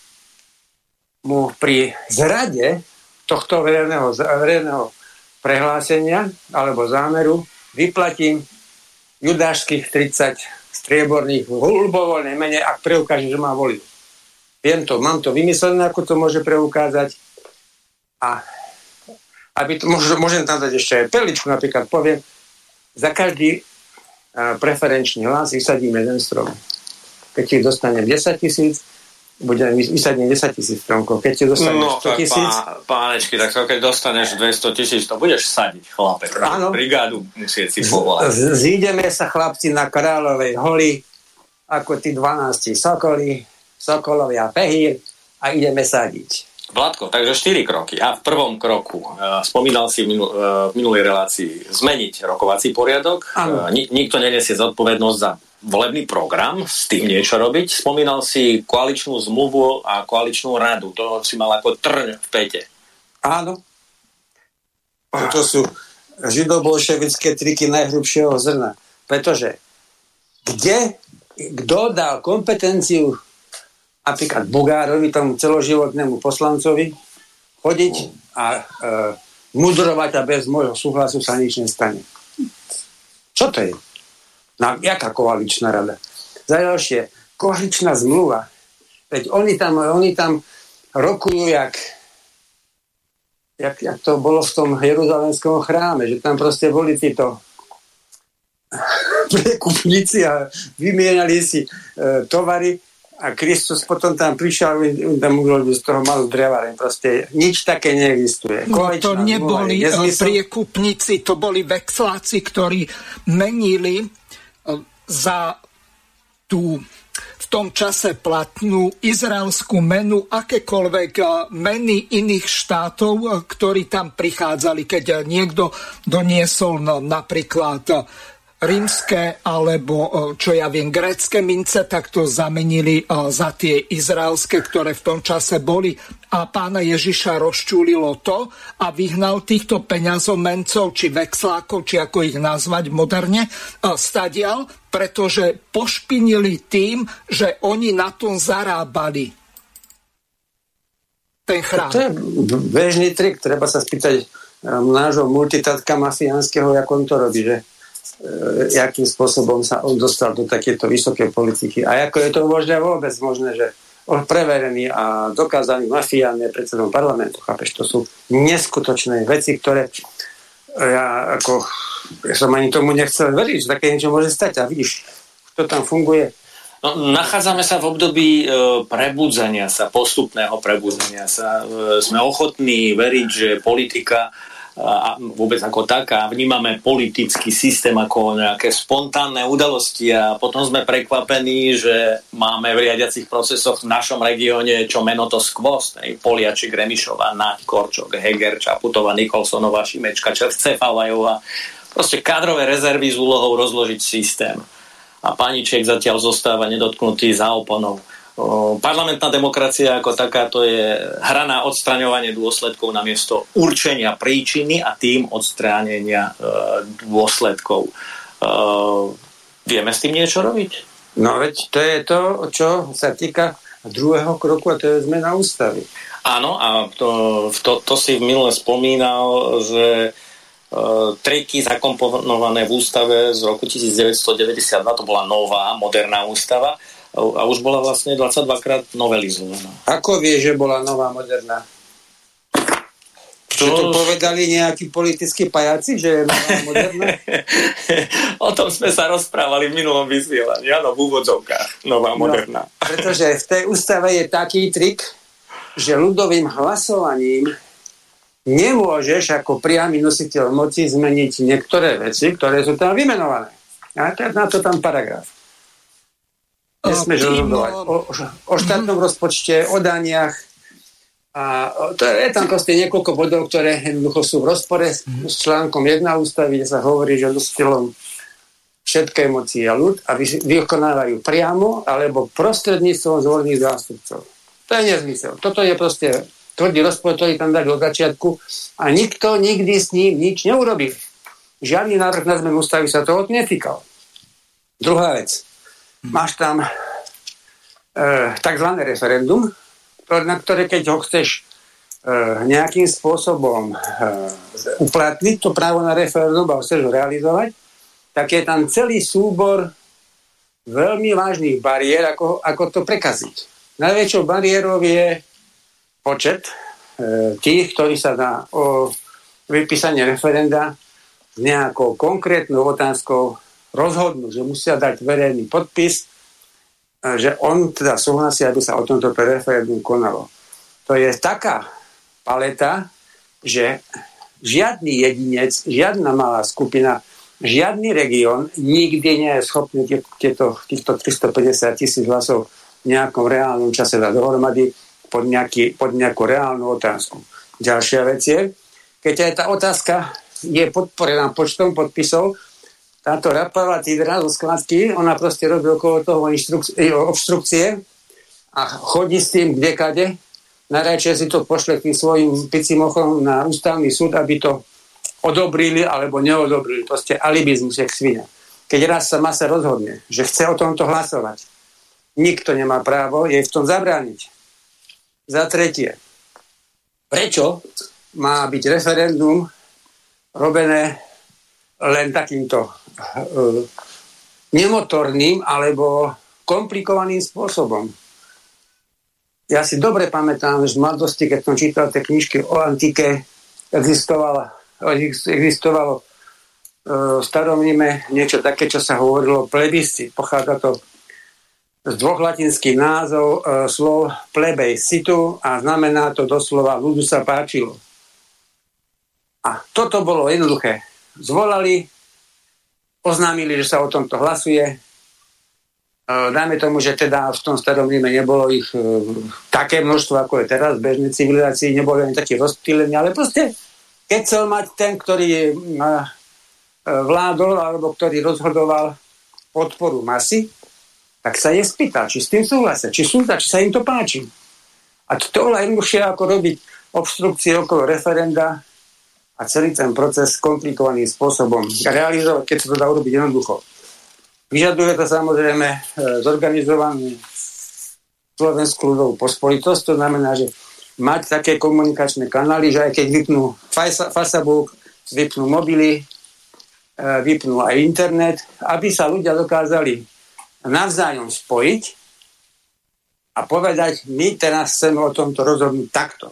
mu pri zrade tohto verejného, verejného prehlásenia alebo zámeru vyplatím judášskych tridsať strieborných v ľubovoľnej mene, ak preukáže, že má volil. Viem to, mám to vymyslené, ako to môže preukázať. A aby to, môžem tam dať ešte aj perličku, napríklad poviem, za každý preferenčný hlas vysadím jeden strom. Keď ich dostanem desať tisíc, budem vysadím desať tisíc stromkov. Keď ti dostaneš no, sto tisíc... Pá, pánečky, tak keď dostaneš dvesto tisíc, to budeš sadiť, chlape. Áno. Brigádu musieť si povolať. Zídeme sa, chlapci, na Kráľovej holi, ako tí dvanásti sokoli, sokolovia Pehír, a ideme sadiť. Vládko, takže štyri kroky. A v prvom kroku, uh, spomínal si v, minul, uh, v minulej relácii, zmeniť rokovací poriadok. Uh, ni- nikto nenesie zodpovednosť za volebný program, s tým niečo robiť. Spomínal si koaličnú zmluvu a koaličnú radu. To si mal ako trň v pete. Áno. To sú židobolševické triky najhrubšieho zrna. Pretože kde, kto dal kompetenciu napríklad Bugárovi, tomu celoživotnému poslancovi, chodiť a e, mudrovať a bez môjho súhlasu sa nič nestane. Čo to je? Na, jaká koaličná rada? Za ďalšie, koaličná zmluva. Veď oni tam, oni tam rokujú, jak, jak, jak to bolo v tom jeruzalemskom chráme, že tam proste boli títo prekupníci a vymieniali si e, tovary. A Kristus potom tam prišiel, tam urobil z toho malú dreváreň. Proste nič také neexistuje. No, to neboli priekupníci, to boli vexláci, ktorí menili za tú v tom čase platnú izraelskú menu akékoľvek meny iných štátov, ktorí tam prichádzali. Keď niekto doniesol no, napríklad rímske alebo, čo ja viem, grécke mince, tak to zamenili za tie izraelské, ktoré v tom čase boli. A pána Ježiša rozčúlilo to a vyhnal týchto peňazomencov, či vexlákov, či ako ich nazvať moderne, stadial, pretože pošpinili tým, že oni na tom zarábali. Ten chrám. To je bežný trik, treba sa spýtať nášho multitatka mafiánskeho, jak on to robí, že akým spôsobom sa on dostal do takéto vysokej politiky. A ako je to možné vôbec možné, že on preverený a dokázaný mafián je predsedom parlamentu. Chápeš, to sú neskutočné veci, ktoré ja ako ja som ani tomu nechcel veriť, že také niečo môže stať. A vidíš, kto tam funguje. No, nachádzame sa v období e, prebudzania sa, postupného prebudzania sa. E, sme ochotní veriť, že politika a vôbec ako taká, vnímame politický systém ako nejaké spontánne udalosti a potom sme prekvapení, že máme v riadiacich procesoch v našom regióne čo meno to skvost, Poliačik, Remišová, Naď, Korčok, Heger, Čaputová, Nikolsonová, Šimečka, Červcefalajová, proste kádrové rezervy s úlohou rozložiť systém. A Paníček zatiaľ zostáva nedotknutý za oponou. Parlamentná demokracia ako taká to je hra na odstraňovanie dôsledkov namiesto určenia príčiny a tým odstránenia e, dôsledkov. E, vieme s tým niečo robiť? No veď to je to, čo sa týka druhého kroku a to je zmena ústavy. Áno, a to, to, to si minule spomínal, že e, triky zakomponované v ústave z roku devätnásťstodeväťdesiatdva, to bola nová, moderná ústava, a už bola vlastne dvadsaťdvakrát novelizovaná. Ako vie, že bola nová, moderná? Čo to povedali nejakí politickí pajaci, že je nová, moderná? O tom sme sa rozprávali v minulom vysielaní. Áno, v úvodzovkách. Nová, moderná. No, pretože v tej ústave je taký trik, že ľudovým hlasovaním nemôžeš ako priamy nositeľ moci zmeniť niektoré veci, ktoré sú tam vymenované. A na to tam paragraf. Nesmieš rozhodovať o, o štátnom rozpočte, o daniach. A to je tam proste niekoľko bodov, ktoré jednoducho sú v rozpore s článkom jedna ústavy, kde sa hovorí, že nositeľom všetkej moci je ľud a vykonávajú priamo alebo prostredníctvom zvolených zástupcov. To je nezmysel. Toto je proste tvrdý rozpor, ktorý tam dali od začiatku a nikto nikdy s ním nič neurobil. Žiadny návrh na zmenu ústavy sa toho netýkal. Druhá vec. Máš tam e, takzvané referendum, na ktoré keď ho chceš e, nejakým spôsobom e, uplatniť, to právo na referendum a chceš ho realizovať, tak je tam celý súbor veľmi vážnych bariér, ako, ako to prekaziť. Najväčšou bariérou je počet e, tých, ktorí sa dá o vypísanie referenda s nejakou konkrétnou otázkou rozhodnú, že musia dať verejný podpis, že on teda súhlasí, aby sa o tomto referendum konalo. To je taká paleta, že žiadny jedinec, žiadna malá skupina, žiadny región nikdy nie je schopný tieto, týchto tristopäťdesiat tisíc hlasov v nejakom reálnom čase dať dohromady pod, nejaký, pod nejakú reálnu otázku. Ďalšia vec je, keď aj tá otázka je podporená počtom podpisov, táto Rapava Tidra zo skladky, ona proste robí okolo toho obštrukcie a chodí s tým kdekade. Najradšej si to pošle tým svojim picím ochom na ústavný súd, aby to odobrili alebo neodobrili. Proste alibizmus je svinia. Keď raz sa masa rozhodne, že chce o tomto hlasovať, nikto nemá právo jej v tom zabrániť. Za tretie, prečo má byť referendum robené len takýmto uh, nemotorným alebo komplikovaným spôsobom. Ja si dobre pamätám, že v mladosti, keď som čítal tie knižky o antike, existovalo, existovalo uh, v starom Ríme niečo také, čo sa hovorilo plebiscit. Pochádza to z dvoch latinských názov uh, slov plebej situ a znamená to doslova ľudu sa páčilo. A toto bolo jednoduché. Zvolali, oznámili, že sa o tomto hlasuje. Dajme tomu, že teda v tom starom Ríme nebolo ich e, také množstvo, ako je teraz v bežnej civilizácii, neboli ani takí rozptýlení, ale proste, keď chcel mať ten, ktorý e, vládol, alebo ktorý rozhodoval podporu masy, tak sa je spýtal, či s tým súhlasia, či súhlasia, či sa im to páči. A to je oveľa jednoduchšie, ako robiť obštrukcie okolo referenda a celý ten proces komplikovaným spôsobom realizovať, keď sa to dá urobiť jednoducho. Vyžaduje to samozrejme e, zorganizovanú slovenskú ľudovú pospolitosť, to znamená, že mať také komunikačné kanály, že aj keď vypnú Facebook, vypnú mobily, e, vypnú aj internet, aby sa ľudia dokázali navzájom spojiť a povedať, my teraz chceme o tomto rozhodnúť takto.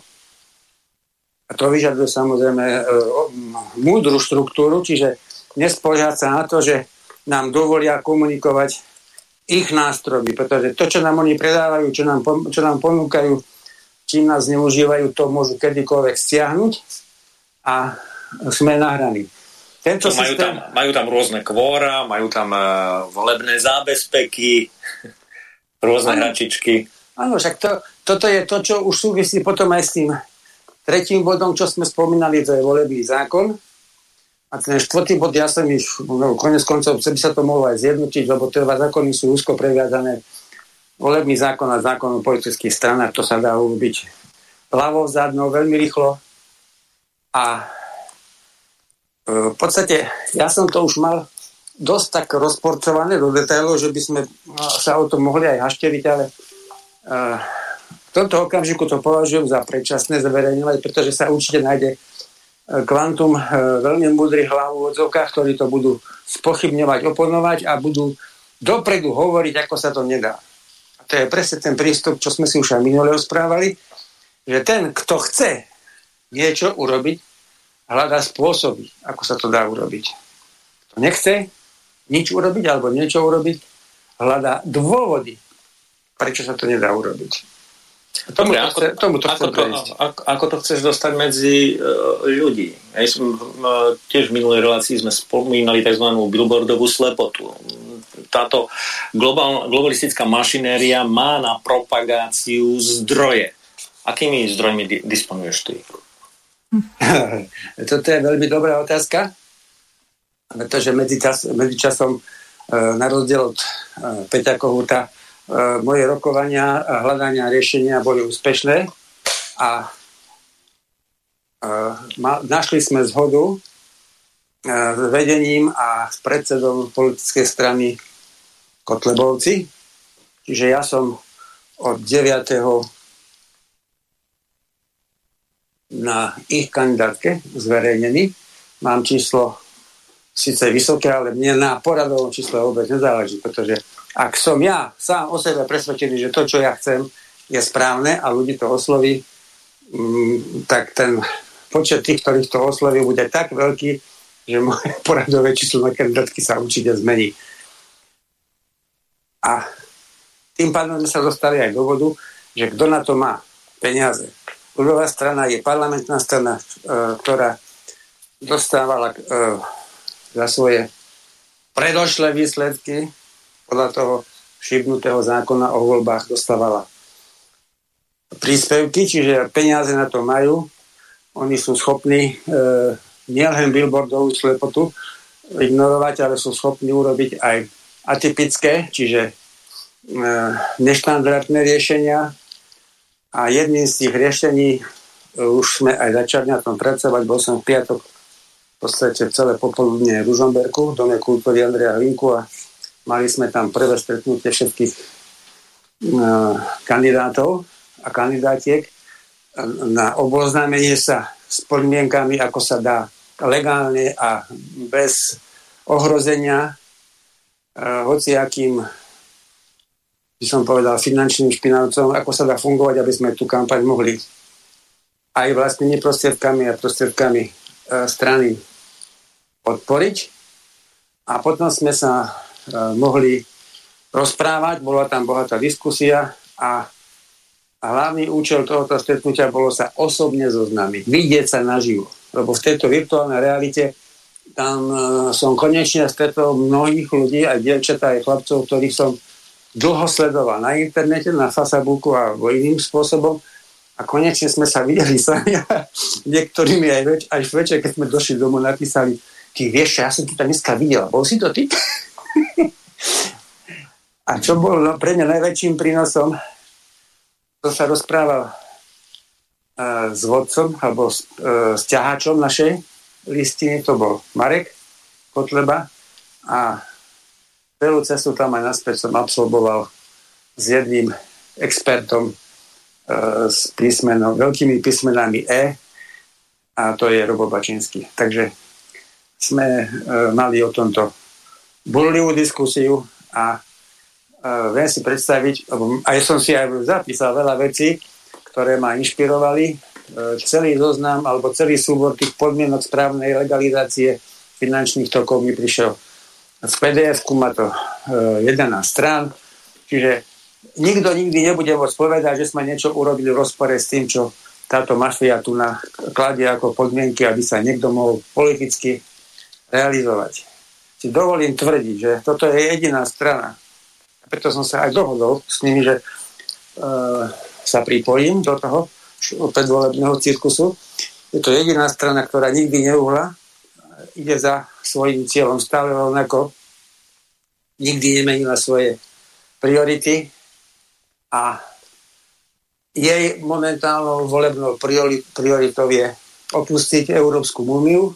A to vyžaduje samozrejme e, múdru štruktúru, čiže nespoliehať sa na to, že nám dovolia komunikovať ich nástrojmi, pretože to, čo nám oni predávajú, čo nám, čo nám ponúkajú, čím nás zneužívajú, to môžu kedykoľvek stiahnuť a sme nahraní. Tento majú, systém... tam, majú tam rôzne kvóra, majú tam uh, volebné zábezpeky, rôzne ano, hračičky. Áno, však to, toto je to, čo už súvisí potom aj s tým tretím bodom, čo sme spomínali, to je volebný zákon. A ten štvrtý bod, ja som iš, no, konec koncov, by sa to mohlo aj zjednotiť, lebo tie dva zákony sú úzko previazané. Volebný zákon a zákon o politických stranách, to sa dá urobiť ľavou zadnou veľmi rýchlo. A e, v podstate, ja som to už mal dosť tak rozporcované do detailov, že by sme sa o tom mohli aj hašteriť, ale e, v tomto okamžiku to považujem za predčasné zverejňovať, pretože sa určite nájde kvantum veľmi múdrych hlav v odzovkách, ktorí to budú spochybňovať, oponovať a budú dopredu hovoriť, ako sa to nedá. A to je presne ten prístup, čo sme si už aj minule rozprávali, že ten, kto chce niečo urobiť, hľadá spôsoby, ako sa to dá urobiť. Kto nechce nič urobiť alebo niečo urobiť, hľadá dôvody, prečo sa to nedá urobiť. Tomu, Dobre, ako, tomu to ako, to, ako, ako to chceš dostať medzi uh, ľudí? Ja som, uh, tiež v minulej relácii sme spomínali tzv. Billboardovú slepotu. Táto globál, globalistická mašinéria má na propagáciu zdroje. Akými zdrojmi di- disponuješ ty? Toto je veľmi dobrá otázka, pretože medzi, čas, medzi časom uh, na rozdiel od uh, Peťa Kohúta Uh, moje rokovania a hľadania riešenia boli úspešné a uh, ma, našli sme zhodu uh, s vedením a s predsedom politickej strany Kotlebovci. Čiže ja som od deviateho na ich kandidátke zverejnený. Mám číslo síce vysoké, ale mne na poradovom čísle vôbec nezáleží, pretože ak som ja sám o sebe presvedčený, že to, čo ja chcem, je správne a ľudí to osloví, tak ten počet tých, ktorých to osloví, bude tak veľký, že moje poradové číslo na kandidátky sa určite zmení. A tým pádom sme sa dostali aj do bodu, že kto na to má peniaze. Ľudová strana je parlamentná strana, ktorá dostávala za svoje predošlé výsledky podľa toho šibnutého zákona o voľbách dostávala príspevky, čiže peniaze na to majú. Oni sú schopní e, nielen billboardovú slepotu ignorovať, ale sú schopní urobiť aj atypické, čiže e, neštandardné riešenia. A jedným z tých riešení e, už sme aj začali na tom pracovať. Bol som v piatok v podstate celé popoludne v Ružomberku, v Dome kultúry Andreja Hlinku a mali sme tam prvé stretnutie všetkých uh, kandidátov a kandidátiek na oboznámenie sa s podmienkami, ako sa dá legálne a bez ohrozenia uh, hociakým, by som povedal, finančným špinavcom, ako sa dá fungovať, aby sme tú kampaň mohli aj vlastnými prostriedkami a prostriedkami uh, strany podporiť. A potom sme sa mohli rozprávať, bola tam bohatá diskusia a, a hlavný účel tohoto stretnutia bolo sa osobne zoznámiť, vidieť sa naživo. Lebo v tejto virtuálnej realite tam uh, som konečne stretol mnohých ľudí, aj dievčatá, aj chlapcov, ktorých som dlho sledoval na internete, na Facebooku a iným spôsobom a konečne sme sa videli sami a niektorými aj, več, až večer, keď sme došli domov, napísali: ty vieš, ja som tu dneska videla, bol si to ty? A čo bol no, pre mňa najväčším prínosom, to sa rozprával uh, s vodcom alebo s, uh, s ťaháčom našej listiny, to bol Marek Kotleba a celú cestu tam aj naspäť som absolvoval s jedným expertom uh, s písmenom, veľkými písmenami E a to je Robo Bačinský. Takže sme uh, mali o tomto burlivú diskusiu a uh, viem si predstaviť, aj som si aj zapísal veľa vecí, ktoré ma inšpirovali. Uh, celý zoznam alebo celý súbor tých podmienok správnej legalizácie finančných tokov mi prišiel v pé dé efku, má to uh, jedenásť strán, čiže nikto nikdy nebude môcť povedať, že sme niečo urobili v rozpore s tým, čo táto mafia tu na kladie ako podmienky, aby sa niekto mohol politicky realizovať. Si dovolím tvrdiť, že toto je jediná strana. A preto som sa aj dohodol s nimi, že uh, sa pripojím do toho predvolebného cirkusu. Je to jediná strana, ktorá nikdy neuhla. Ide za svojím cieľom stále rovnako. Nikdy nemenila svoje priority. A jej momentálnou volebnou prioritou je opustiť Európsku úniu,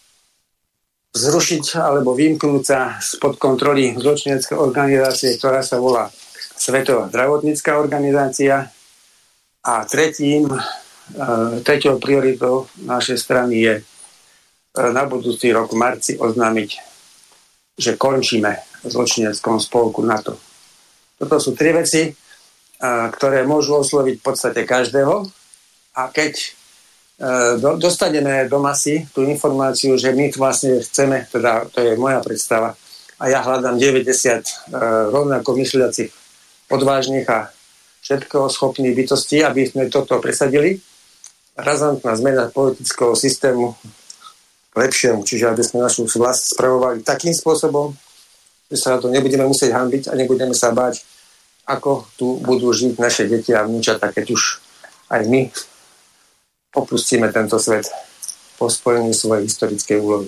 zrušiť alebo vymknúť sa spod kontroly zločineckej organizácie, ktorá sa volá Svetová zdravotnícka organizácia. A tretím, treťou prioritou našej strany je na budúci rok v marci oznámiť, že končíme v zločineckom spolku NATO. Toto sú tri veci, ktoré môžu osloviť v podstate každého. A keď dostaneme do masy tú informáciu, že my vlastne chceme, teda to je moja predstava, a ja hľadám deväťdesiat rovnako mysliacich, odvážnych a všetkého schopní bytosti, aby sme toto presadili. Razantná zmena politického systému k lepšiemu, čiže aby sme našu vlast spravovali takým spôsobom, že sa na to nebudeme musieť hanbiť a nebudeme sa báť, ako tu budú žiť naše deti a vnúčatá, keď už aj my opustíme tento svet po spojení svojej historickej úlohy.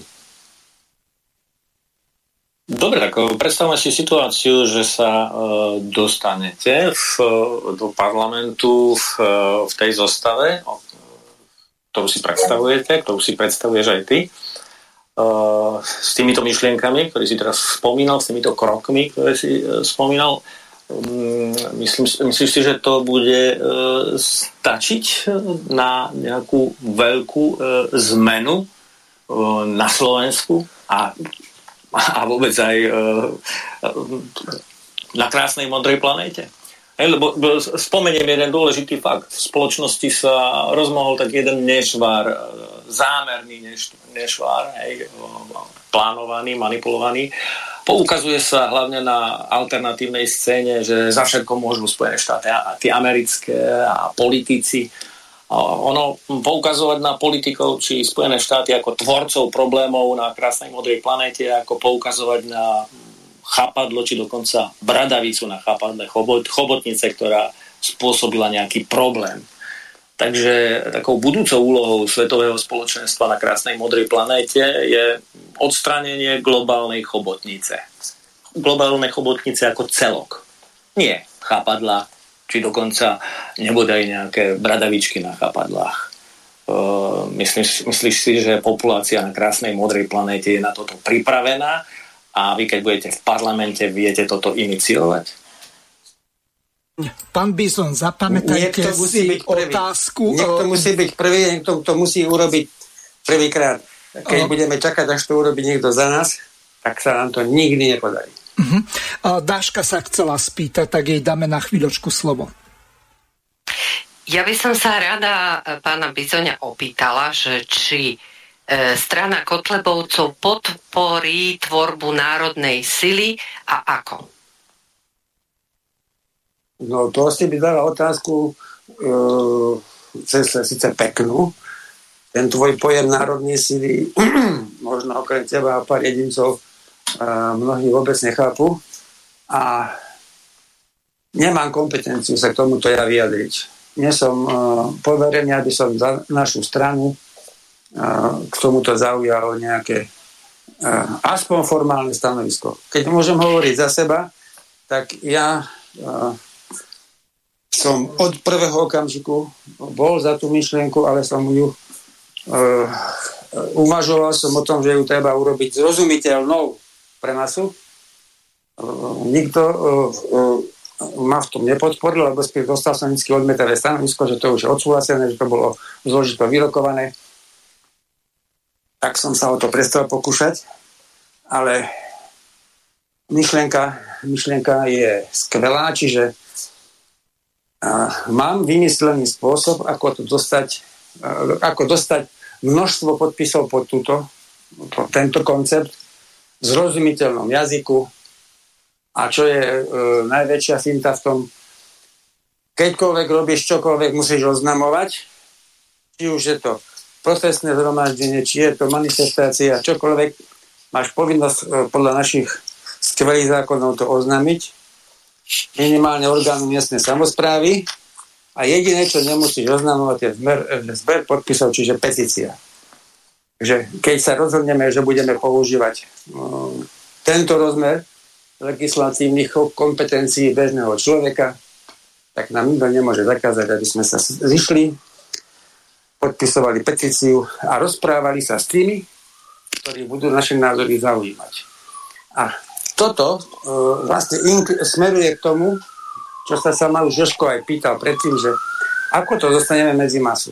Dobre, tak predstavme si situáciu, že sa e, dostanete v, do parlamentu v, v tej zostave, ktorú si predstavujete, ktorú si predstavuješ aj ty, e, s týmito myšlienkami, ktoré si teraz spomínal, s týmito krokmi, ktoré si e, spomínal. Myslím, myslíš si, že to bude e, stačiť na nejakú veľkú e, zmenu e, na Slovensku a a vôbec aj e, na krásnej modrej planéte. E, lebo spomeniem jeden dôležitý fakt. V spoločnosti sa rozmohol tak jeden nešvar, zámerný neš, nešvar, hej, plánovaný, manipulovaný. Poukazuje sa hlavne na alternatívnej scéne, že za všetko môžu Spojené štáty a tie americké a politici. Ono poukazovať na politikov či Spojené štáty ako tvorcov problémov na krásnej modrej planéte, ako poukazovať na chápadlo, či dokonca bradavicu na chápadle chobot, chobotnice, ktorá spôsobila nejaký problém. Takže takou budúcou úlohou svetového spoločenstva na krásnej modrej planéte je odstránenie globálnej chobotnice. Globálnej chobotnice ako celok. Nie chápadla, či dokonca nebodaj nejaké bradavičky na chápadlách. Uh, myslíš, myslíš si, že populácia na krásnej modrej planéte je na toto pripravená a vy, keď budete v parlamente, viete toto iniciovať? Pán Bison, zapamätajte si otázku. Niekto musí byť prvý, niekto to musí urobiť prvýkrát. Keď o... budeme čakať, až to urobí niekto za nás, tak sa nám to nikdy nepodarí. Uh-huh. Dáška sa chcela spýtať, tak jej dáme na chvíľočku slovo. Ja by som sa rada pána Bizoňa opýtala, že či e, strana Kotlebovcov podporí tvorbu národnej sily a ako? No to si by dala otázku e, síce peknú. Ten tvoj pojem národnej sily možno okrem teba a pár jedincov a mnohí vôbec nechápu a nemám kompetenciu sa k tomuto ja vyjadriť. Nie som uh, poverený, aby som za našu stranu uh, k tomuto zaujal nejaké uh, aspoň formálne stanovisko. Keď môžem hovoriť za seba, tak ja uh, som od prvého okamžiku bol za tú myšlienku, ale som ju uh, uvažoval som o tom, že ju treba urobiť zrozumiteľnou pre masu. Nikto uh, uh, ma v tom nepodporil, lebo spíš dostal som vždy odmietavé stanovisko, že to už je odsúhlasené, že to bolo zložito vyrokované. Tak som sa o to prestal pokúšať, ale myšlienka, myšlienka je skvelá, čiže uh, mám vymyslený spôsob, ako to dostať, uh, ako dostať množstvo podpisov pod túto, pod tento koncept v zrozumiteľnom jazyku. A čo je e, najväčšia finta v tom, keďkoľvek robíš čokoľvek, musíš oznamovať, či už je to protestné zhromaždenie, či je to manifestácia, čokoľvek, máš povinnosť e, podľa našich skvelých zákonov to oznámiť, minimálne orgánu miestnej samosprávy a jediné, čo nemusíš oznamovať, je zber, zber podpisov, čiže petícia. Takže keď sa rozhodneme, že budeme používať uh, tento rozmer legislatívnych kompetencií bežného človeka, tak nám nikto nemôže zakázať, aby sme sa zišli, podpisovali petíciu a rozprávali sa s tými, ktorí budú naše názory zaujímať. A toto uh, vlastne ink- smeruje k tomu, čo sa sa ma už Jožko aj pýtal predtým, že ako to dostaneme medzi masu.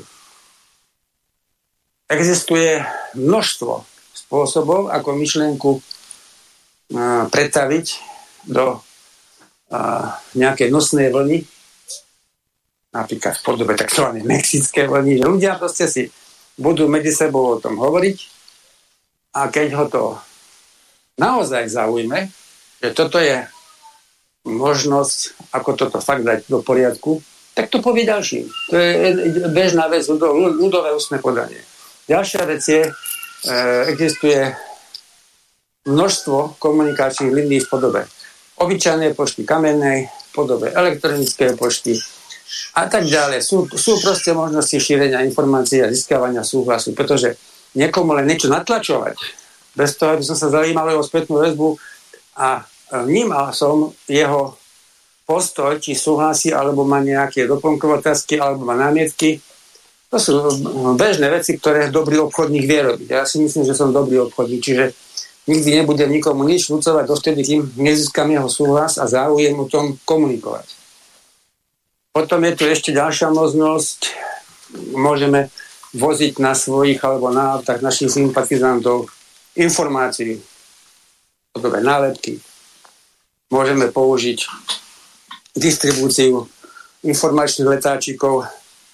Existuje množstvo spôsobov, ako myšlienku uh, pretaviť do uh, nejakej nosnej vlny, napríklad v podobe tzv. Mexické vlny, že ľudia proste si budú medzi sebou o tom hovoriť a keď ho to naozaj zaujme, že toto je možnosť, ako toto fakt dať do poriadku, tak to povie ďalší. To je bežná vec, ľudové ústne podanie. Ďalšia vec je, e, existuje množstvo komunikačných línií v podobe obyčajnej pošty, kamennej, v podobe elektronickej pošty a tak ďalej. Sú, sú proste možnosti šírenia informácií a získavania súhlasu, pretože niekomu len niečo natlačovať, bez toho, aby som sa zaujímal o spätnú väzbu a vnímal som jeho postoj, či súhlasí, alebo má nejaké doplnkové otázky, alebo má námietky. To sú bežné veci, ktoré dobrý obchodník vie robiť. Ja si myslím, že som dobrý obchodník, čiže nikdy nebudem nikomu nič vnúcovať dovtedy, kým nezískam jeho súhlas a záujem o tom komunikovať. Potom je tu ešte ďalšia možnosť. Môžeme voziť na svojich alebo na autách našich sympatizantov informácií, podobné nálepky. Môžeme použiť distribúciu informačných letáčikov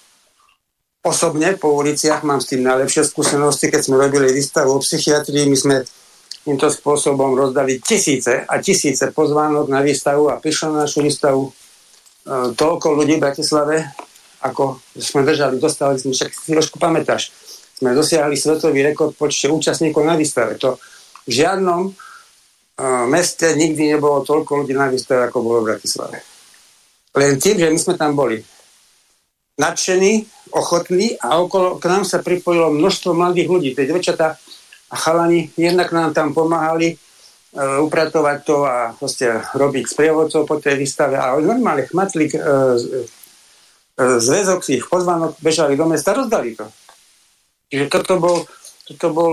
osobne po uliciach. Mám s tým najlepšie skúsenosti, keď sme robili výstavu o psychiatrii. My sme týmto spôsobom rozdali tisíce a tisíce pozvánok na výstavu a prišlo na našu výstavu e, toľko ľudí v Bratislave, ako sme držali, dostali sme, však si trošku pamätáš, sme dosiahli svetový rekord počte účastníkov na výstave. To v žiadnom e, meste nikdy nebolo toľko ľudí na výstave, ako bolo v Bratislave. Len tým, že my sme tam boli nadšení, ochotní a okolo k nám sa pripojilo množstvo mladých ľudí. Tie devčatá a chalani jednak nám tam pomáhali e, upratovať to a proste robiť sprievodcov po tej výstave. A normálne chmatli e, e, zväzok si ich pozvánok, bežali do mesta, rozdali to. Čiže toto bol, toto bol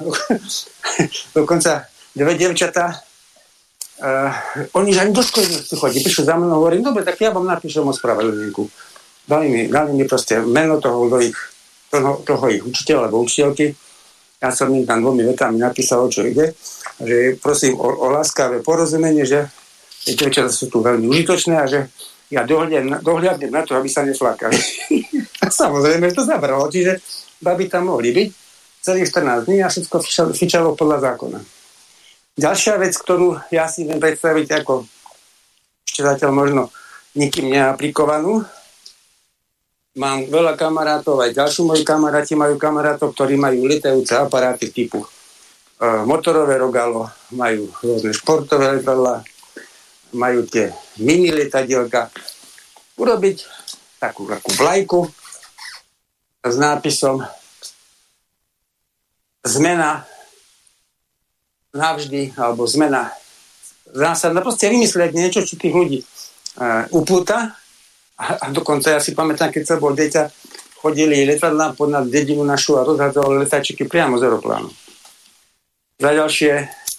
dokonca dve devčatá. Uh, oni že ani do školy nechcú chodiť. Prišli za mnou, hovorím, dobre, tak ja vám napíšem ospravedlnenku. Dali mi, dali mi proste meno toho, do ich, toho, toho ich učiteľa alebo učiteľky. Ja som im tam dvomi vetami napísal, o čo ide. Že prosím o, o láskavé porozumenie, že tie sú tu veľmi užitočné a že ja dohľadnem, dohľadnem na to, aby sa neflakali. A samozrejme to zabralo, čiže baby tam mohli byť celých štrnásť dní a všetko fičalo, fičalo podľa zákona. Ďalšia vec, ktorú ja si viem predstaviť ako ešte zatiaľ možno nikým neaplikovanú. Mám veľa kamarátov, aj ďalší moji kamaráti majú kamarátov, ktorí majú lietajúce aparáty typu e, motorové rogalo, majú rôzne športové letadlá, majú tie mini lietadielka. Urobiť takú, takú vlajku s nápisom zmena navždy, alebo zmena zásadná. Proste vymyslieť niečo, čo tých ľudí uh, upúta. A, a dokonca ja si pamätám, keď sa bol dieťa, chodili letadlá podľa dedinu našu a rozhádzali letáčiky priamo z aeroplánu. Za ďalšie,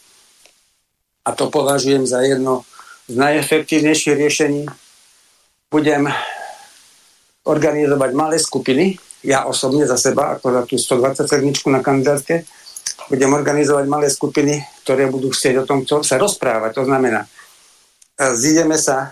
a to považujem za jedno z najefektívnejších riešení, budem organizovať malé skupiny, ja osobne za seba, ako za tú stodvadsaťsedem na kandidátke, budem organizovať malé skupiny, ktoré budú chcieť o tom, čo sa rozprávať. To znamená, zídeme sa,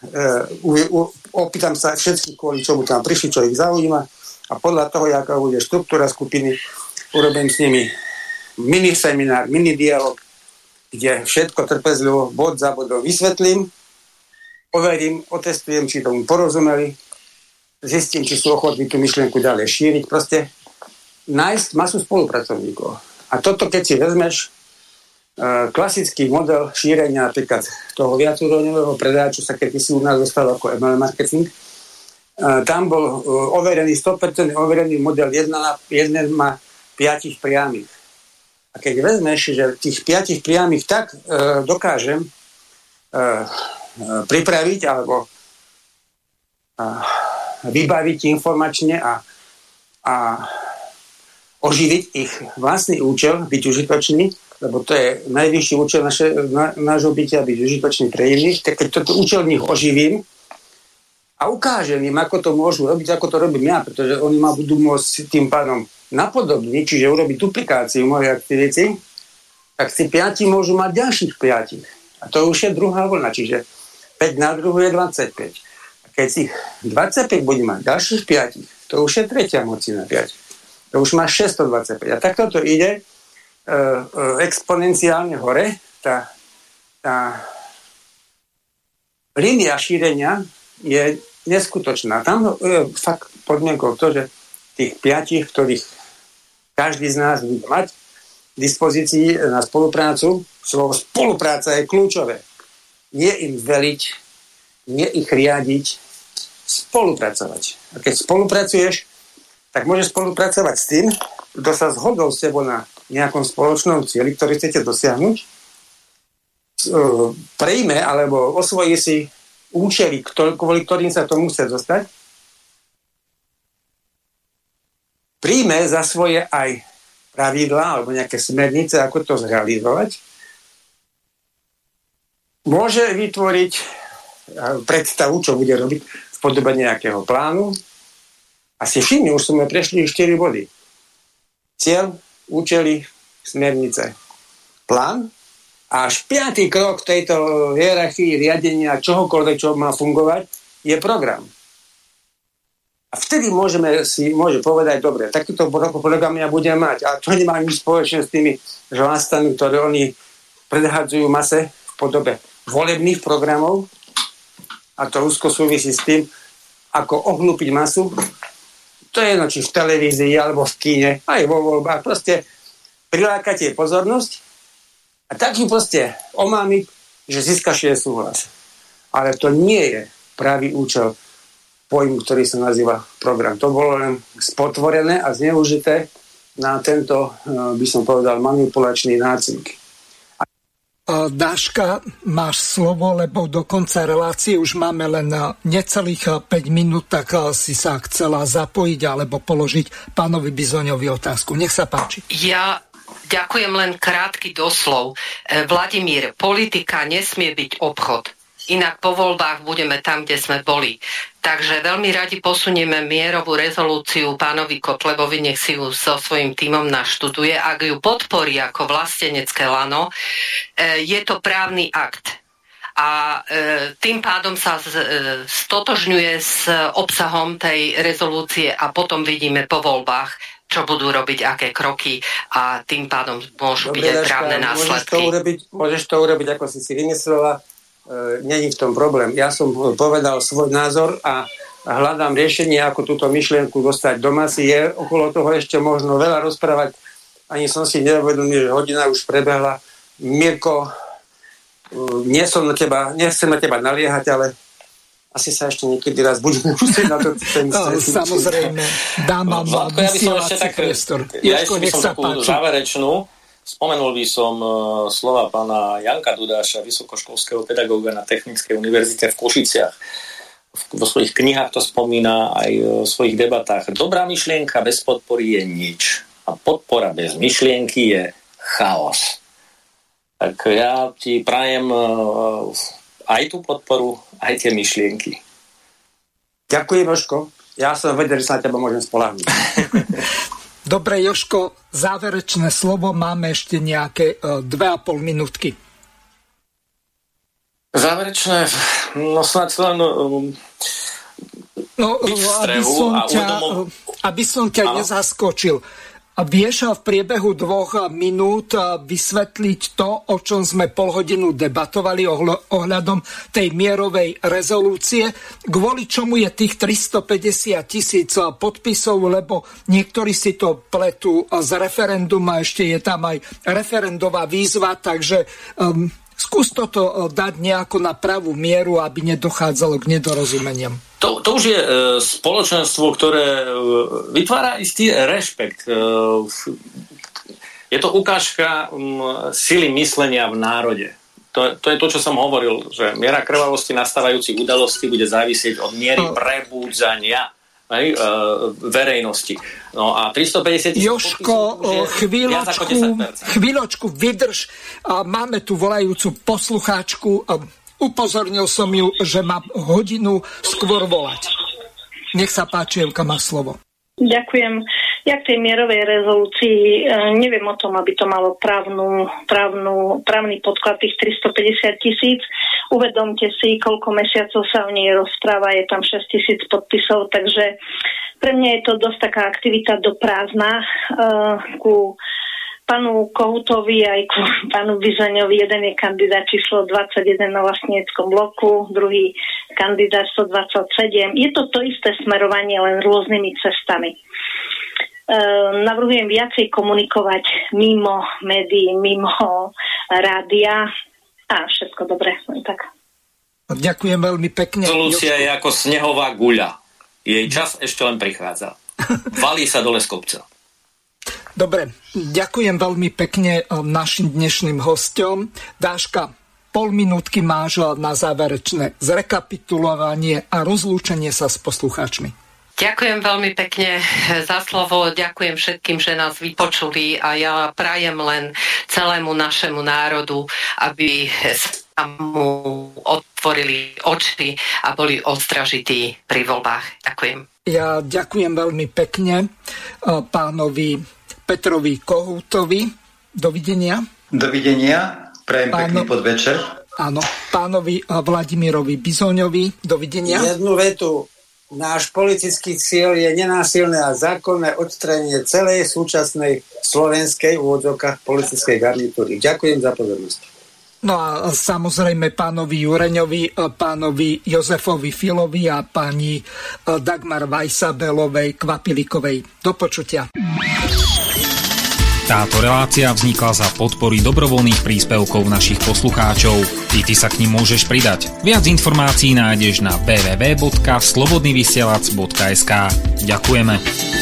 opýtam sa všetkých, kvôli čomu tam prišli, čo ich zaujíma a podľa toho, aká bude štruktúra skupiny, urobím s nimi mini seminár, mini dialog, kde všetko trpezlivo bod za bodom vysvetlím, overím, otestujem, či tomu porozumeli, zistím, či sú ochotní tú myšlienku ďalej šíriť, proste nájsť masu spolupracovníkov. A toto, keď si vezmeš uh, klasický model šírenia napríklad toho viacúrovňového predaja, čo sa kedysi u nás dostalo ako em el marketing, uh, tam bol uh, overený, sto percent overený model jeden má piatich priamých. A keď vezmeš, že tých piatich priamých tak uh, dokážem uh, uh, pripraviť alebo uh, vybaviť informačne a, a oživiť ich vlastný účel, byť užitočný, lebo to je najvyšší účel naše, na, nášho bytia, byť užitočný pre iných, tak keď toto účel v nich oživím a ukážem im, ako to môžu robiť, ako to robím ja, pretože oni ma budú môcť tým pádom napodobniť, čiže urobiť duplikáciu mojej aktivity, tak si piati môžu mať ďalších piatich. A to už je druhá vlna, čiže päť na druhú je dvadsaťpäť. A keď si dvadsaťpäť bude mať ďalších piatich, to už je tretia moci na piatich. To už má šesťstodvadsaťpäť. A takto to ide e, e, exponenciálne hore. Tá, tá línia šírenia je neskutočná. Tam je fakt podmienkou to, že tých piatich, ktorých každý z nás bude mať v dispozícii na spoluprácu, slovo spolupráca je kľúčové. Nie im veliť, nie ich riadiť, spolupracovať. A keď spolupracuješ, tak môžeš spolupracovať s tým, kto sa zhodol s tebou na nejakom spoločnom cieli, ktorý chcete dosiahnuť, prejme alebo osvojí si účely, kvôli ktorým sa to musí dostať, príjme za svoje aj pravidlá alebo nejaké smernice, ako to zrealizovať, môže vytvoriť predstavu, čo bude robiť v podobe nejakého plánu. A si všimni, už sme prešli štyri body. Cieľ, účely, smernice, plán. A až piatý krok tejto hierarchii riadenia čohokoľvek, čo má fungovať, je program. A vtedy môžeme si môže povedať, dobre, takýto program ja budem mať. A to nemá nič spoločné s tými žlastami, ktoré oni predhádzajú mase v podobe volebných programov. A to úzko súvisí s tým, ako ohlúpiť masu. To je jedno, či v televízii, alebo v kíne, aj vo voľbách. Proste prilákať jej pozornosť a tak ju proste omámiť, že získaš jej súhlas. Ale to nie je pravý účel pojmu, ktorý sa nazýva program. To bolo len spotvorené a zneužité na tento, by som povedal, manipulačný nácvik. Dáška, máš slovo, lebo do konca relácie už máme len necelých päť minút, tak si sa chcela zapojiť alebo položiť pánovi Bizoňovi otázku. Nech sa páči. Ja ďakujem, len krátky doslov. Vladimír, politika nesmie byť obchod. Inak po voľbách budeme tam, kde sme boli. Takže veľmi radi posunieme mierovú rezolúciu pánovi Kotlebovi, nech si ju so svojím tímom naštuduje. Ak ju podporí ako vlastenecké lano, je to právny akt. A tým pádom sa stotožňuje s obsahom tej rezolúcie a potom vidíme po voľbách, čo budú robiť, aké kroky a tým pádom môžu Dobre, byť aj právne následky. Môžeš to urobiť, môžeš to urobiť, ako si si vymyslela. E, není v tom problém. Ja som povedal svoj názor a hľadám riešenie, ako túto myšlienku dostať do masy. Je okolo toho ešte možno veľa rozprávať. Ani som si neuvedomil, že hodina už prebehla. Mirko, nie som na teba, nechcem na teba naliehať, ale asi sa ešte niekedy raz budeme musieť na to ten no, samozrejme. Dám vám no, ja by som ešte tak, priestor. Ja ešte by som takú záverečnú. Spomenul by som uh, slova pána Janka Dudáša, vysokoškolského pedagóga na Technickej univerzite v Košiciach. Vo svojich knihách to spomína, aj v svojich debatách. Dobrá myšlienka bez podpory je nič. A podpora bez myšlienky je chaos. Tak ja ti prajem uh, aj tú podporu, aj tie myšlienky. Ďakujem, Jožko. Ja som vedel, že sa na teba môžem spoľahnúť. Dobre, Jožko, záverečné slovo, máme ešte nejaké uh, dve a pol minútky. Záverečné, no snad len um, no, aby som ťa, uvedomol... aby som ťa nezaskočil. A vieš v priebehu dvoch minút vysvetliť to, o čom sme pol hodinu debatovali ohľadom tej mierovej rezolúcie, kvôli čomu je tých tristopäťdesiat tisíc podpisov, lebo niektorí si to pletú z referendum a ešte je tam aj referendová výzva, takže um, skús toto dať nejako na pravú mieru, aby nedochádzalo k nedorozumeniam. To, to už je e, spoločenstvo, ktoré e, vytvára istý rešpekt. E, je to ukážka m, sily myslenia v národe. To, to je to, čo som hovoril, že miera krvavosti nastávajúcich udalostí bude závisieť od miery prebúdzania aj, e, verejnosti. No a tristopäťdesiat tisíc Jožko, chvíľočku, chvíľočku vydrž. Máme tu volajúcu poslucháčku. Upozornil som ju, že má hodinu skôr volať. Nech sa páči, Evka má slovo. Ďakujem. Ja k tej mierovej rezolúcii neviem o tom, aby to malo právnu, právnu, právny podklad tých tristopäťdesiat tisíc. Uvedomte si, koľko mesiacov sa o nej rozpráva, je tam šesť tisíc podpisov, takže pre mňa je to dosť taká aktivita do prázdna uh, ku pánu Kohútovi aj ku pánu Bizoňovi. Jeden je kandidát číslo dvadsaťjeden na vlastníckom bloku, druhý kandidát sto dvadsaťsedem. Je to to isté smerovanie, len rôznymi cestami. E, navrhujem viacej komunikovať mimo médií, mimo rádia a všetko dobre, len tak. Ďakujem veľmi pekne. Rezolúcia je ako snehová guľa. Jej čas ešte len prichádza. Valí sa dole z kopca. Dobre, ďakujem veľmi pekne našim dnešným hosťom. Dáška, pol minútky máš na záverečné zrekapitulovanie a rozlúčenie sa s poslucháčmi. Ďakujem veľmi pekne za slovo, ďakujem všetkým, že nás vypočuli a ja prajem len celému našemu národu, aby sa mu otvorili oči a boli odstražití pri voľbách. Ďakujem. Ja ďakujem veľmi pekne pánovi Petrovi Kohútovi. Dovidenia. Dovidenia. Prajem Páno... pekný podvečer. Áno. Pánovi Vladimirovi Bizoňovi. Dovidenia. Jednu vetu. Náš politický cieľ je nenásilné a zákonné odstránenie celej súčasnej slovenskej v úvodzovkách politickej garnitúry. Ďakujem za pozornosť. No a samozrejme pánovi Jureňovi, pánovi Jozefovi Filovi a pani Dagmar Vajsabelovej Kvapilikovej. Do počutia. Táto relácia vznikla za podpory dobrovoľných príspevkov našich poslucháčov. I ty sa k nim môžeš pridať. Viac informácií nájdeš na w w w bodka slobodnyvysielac bodka es ka. Ďakujeme.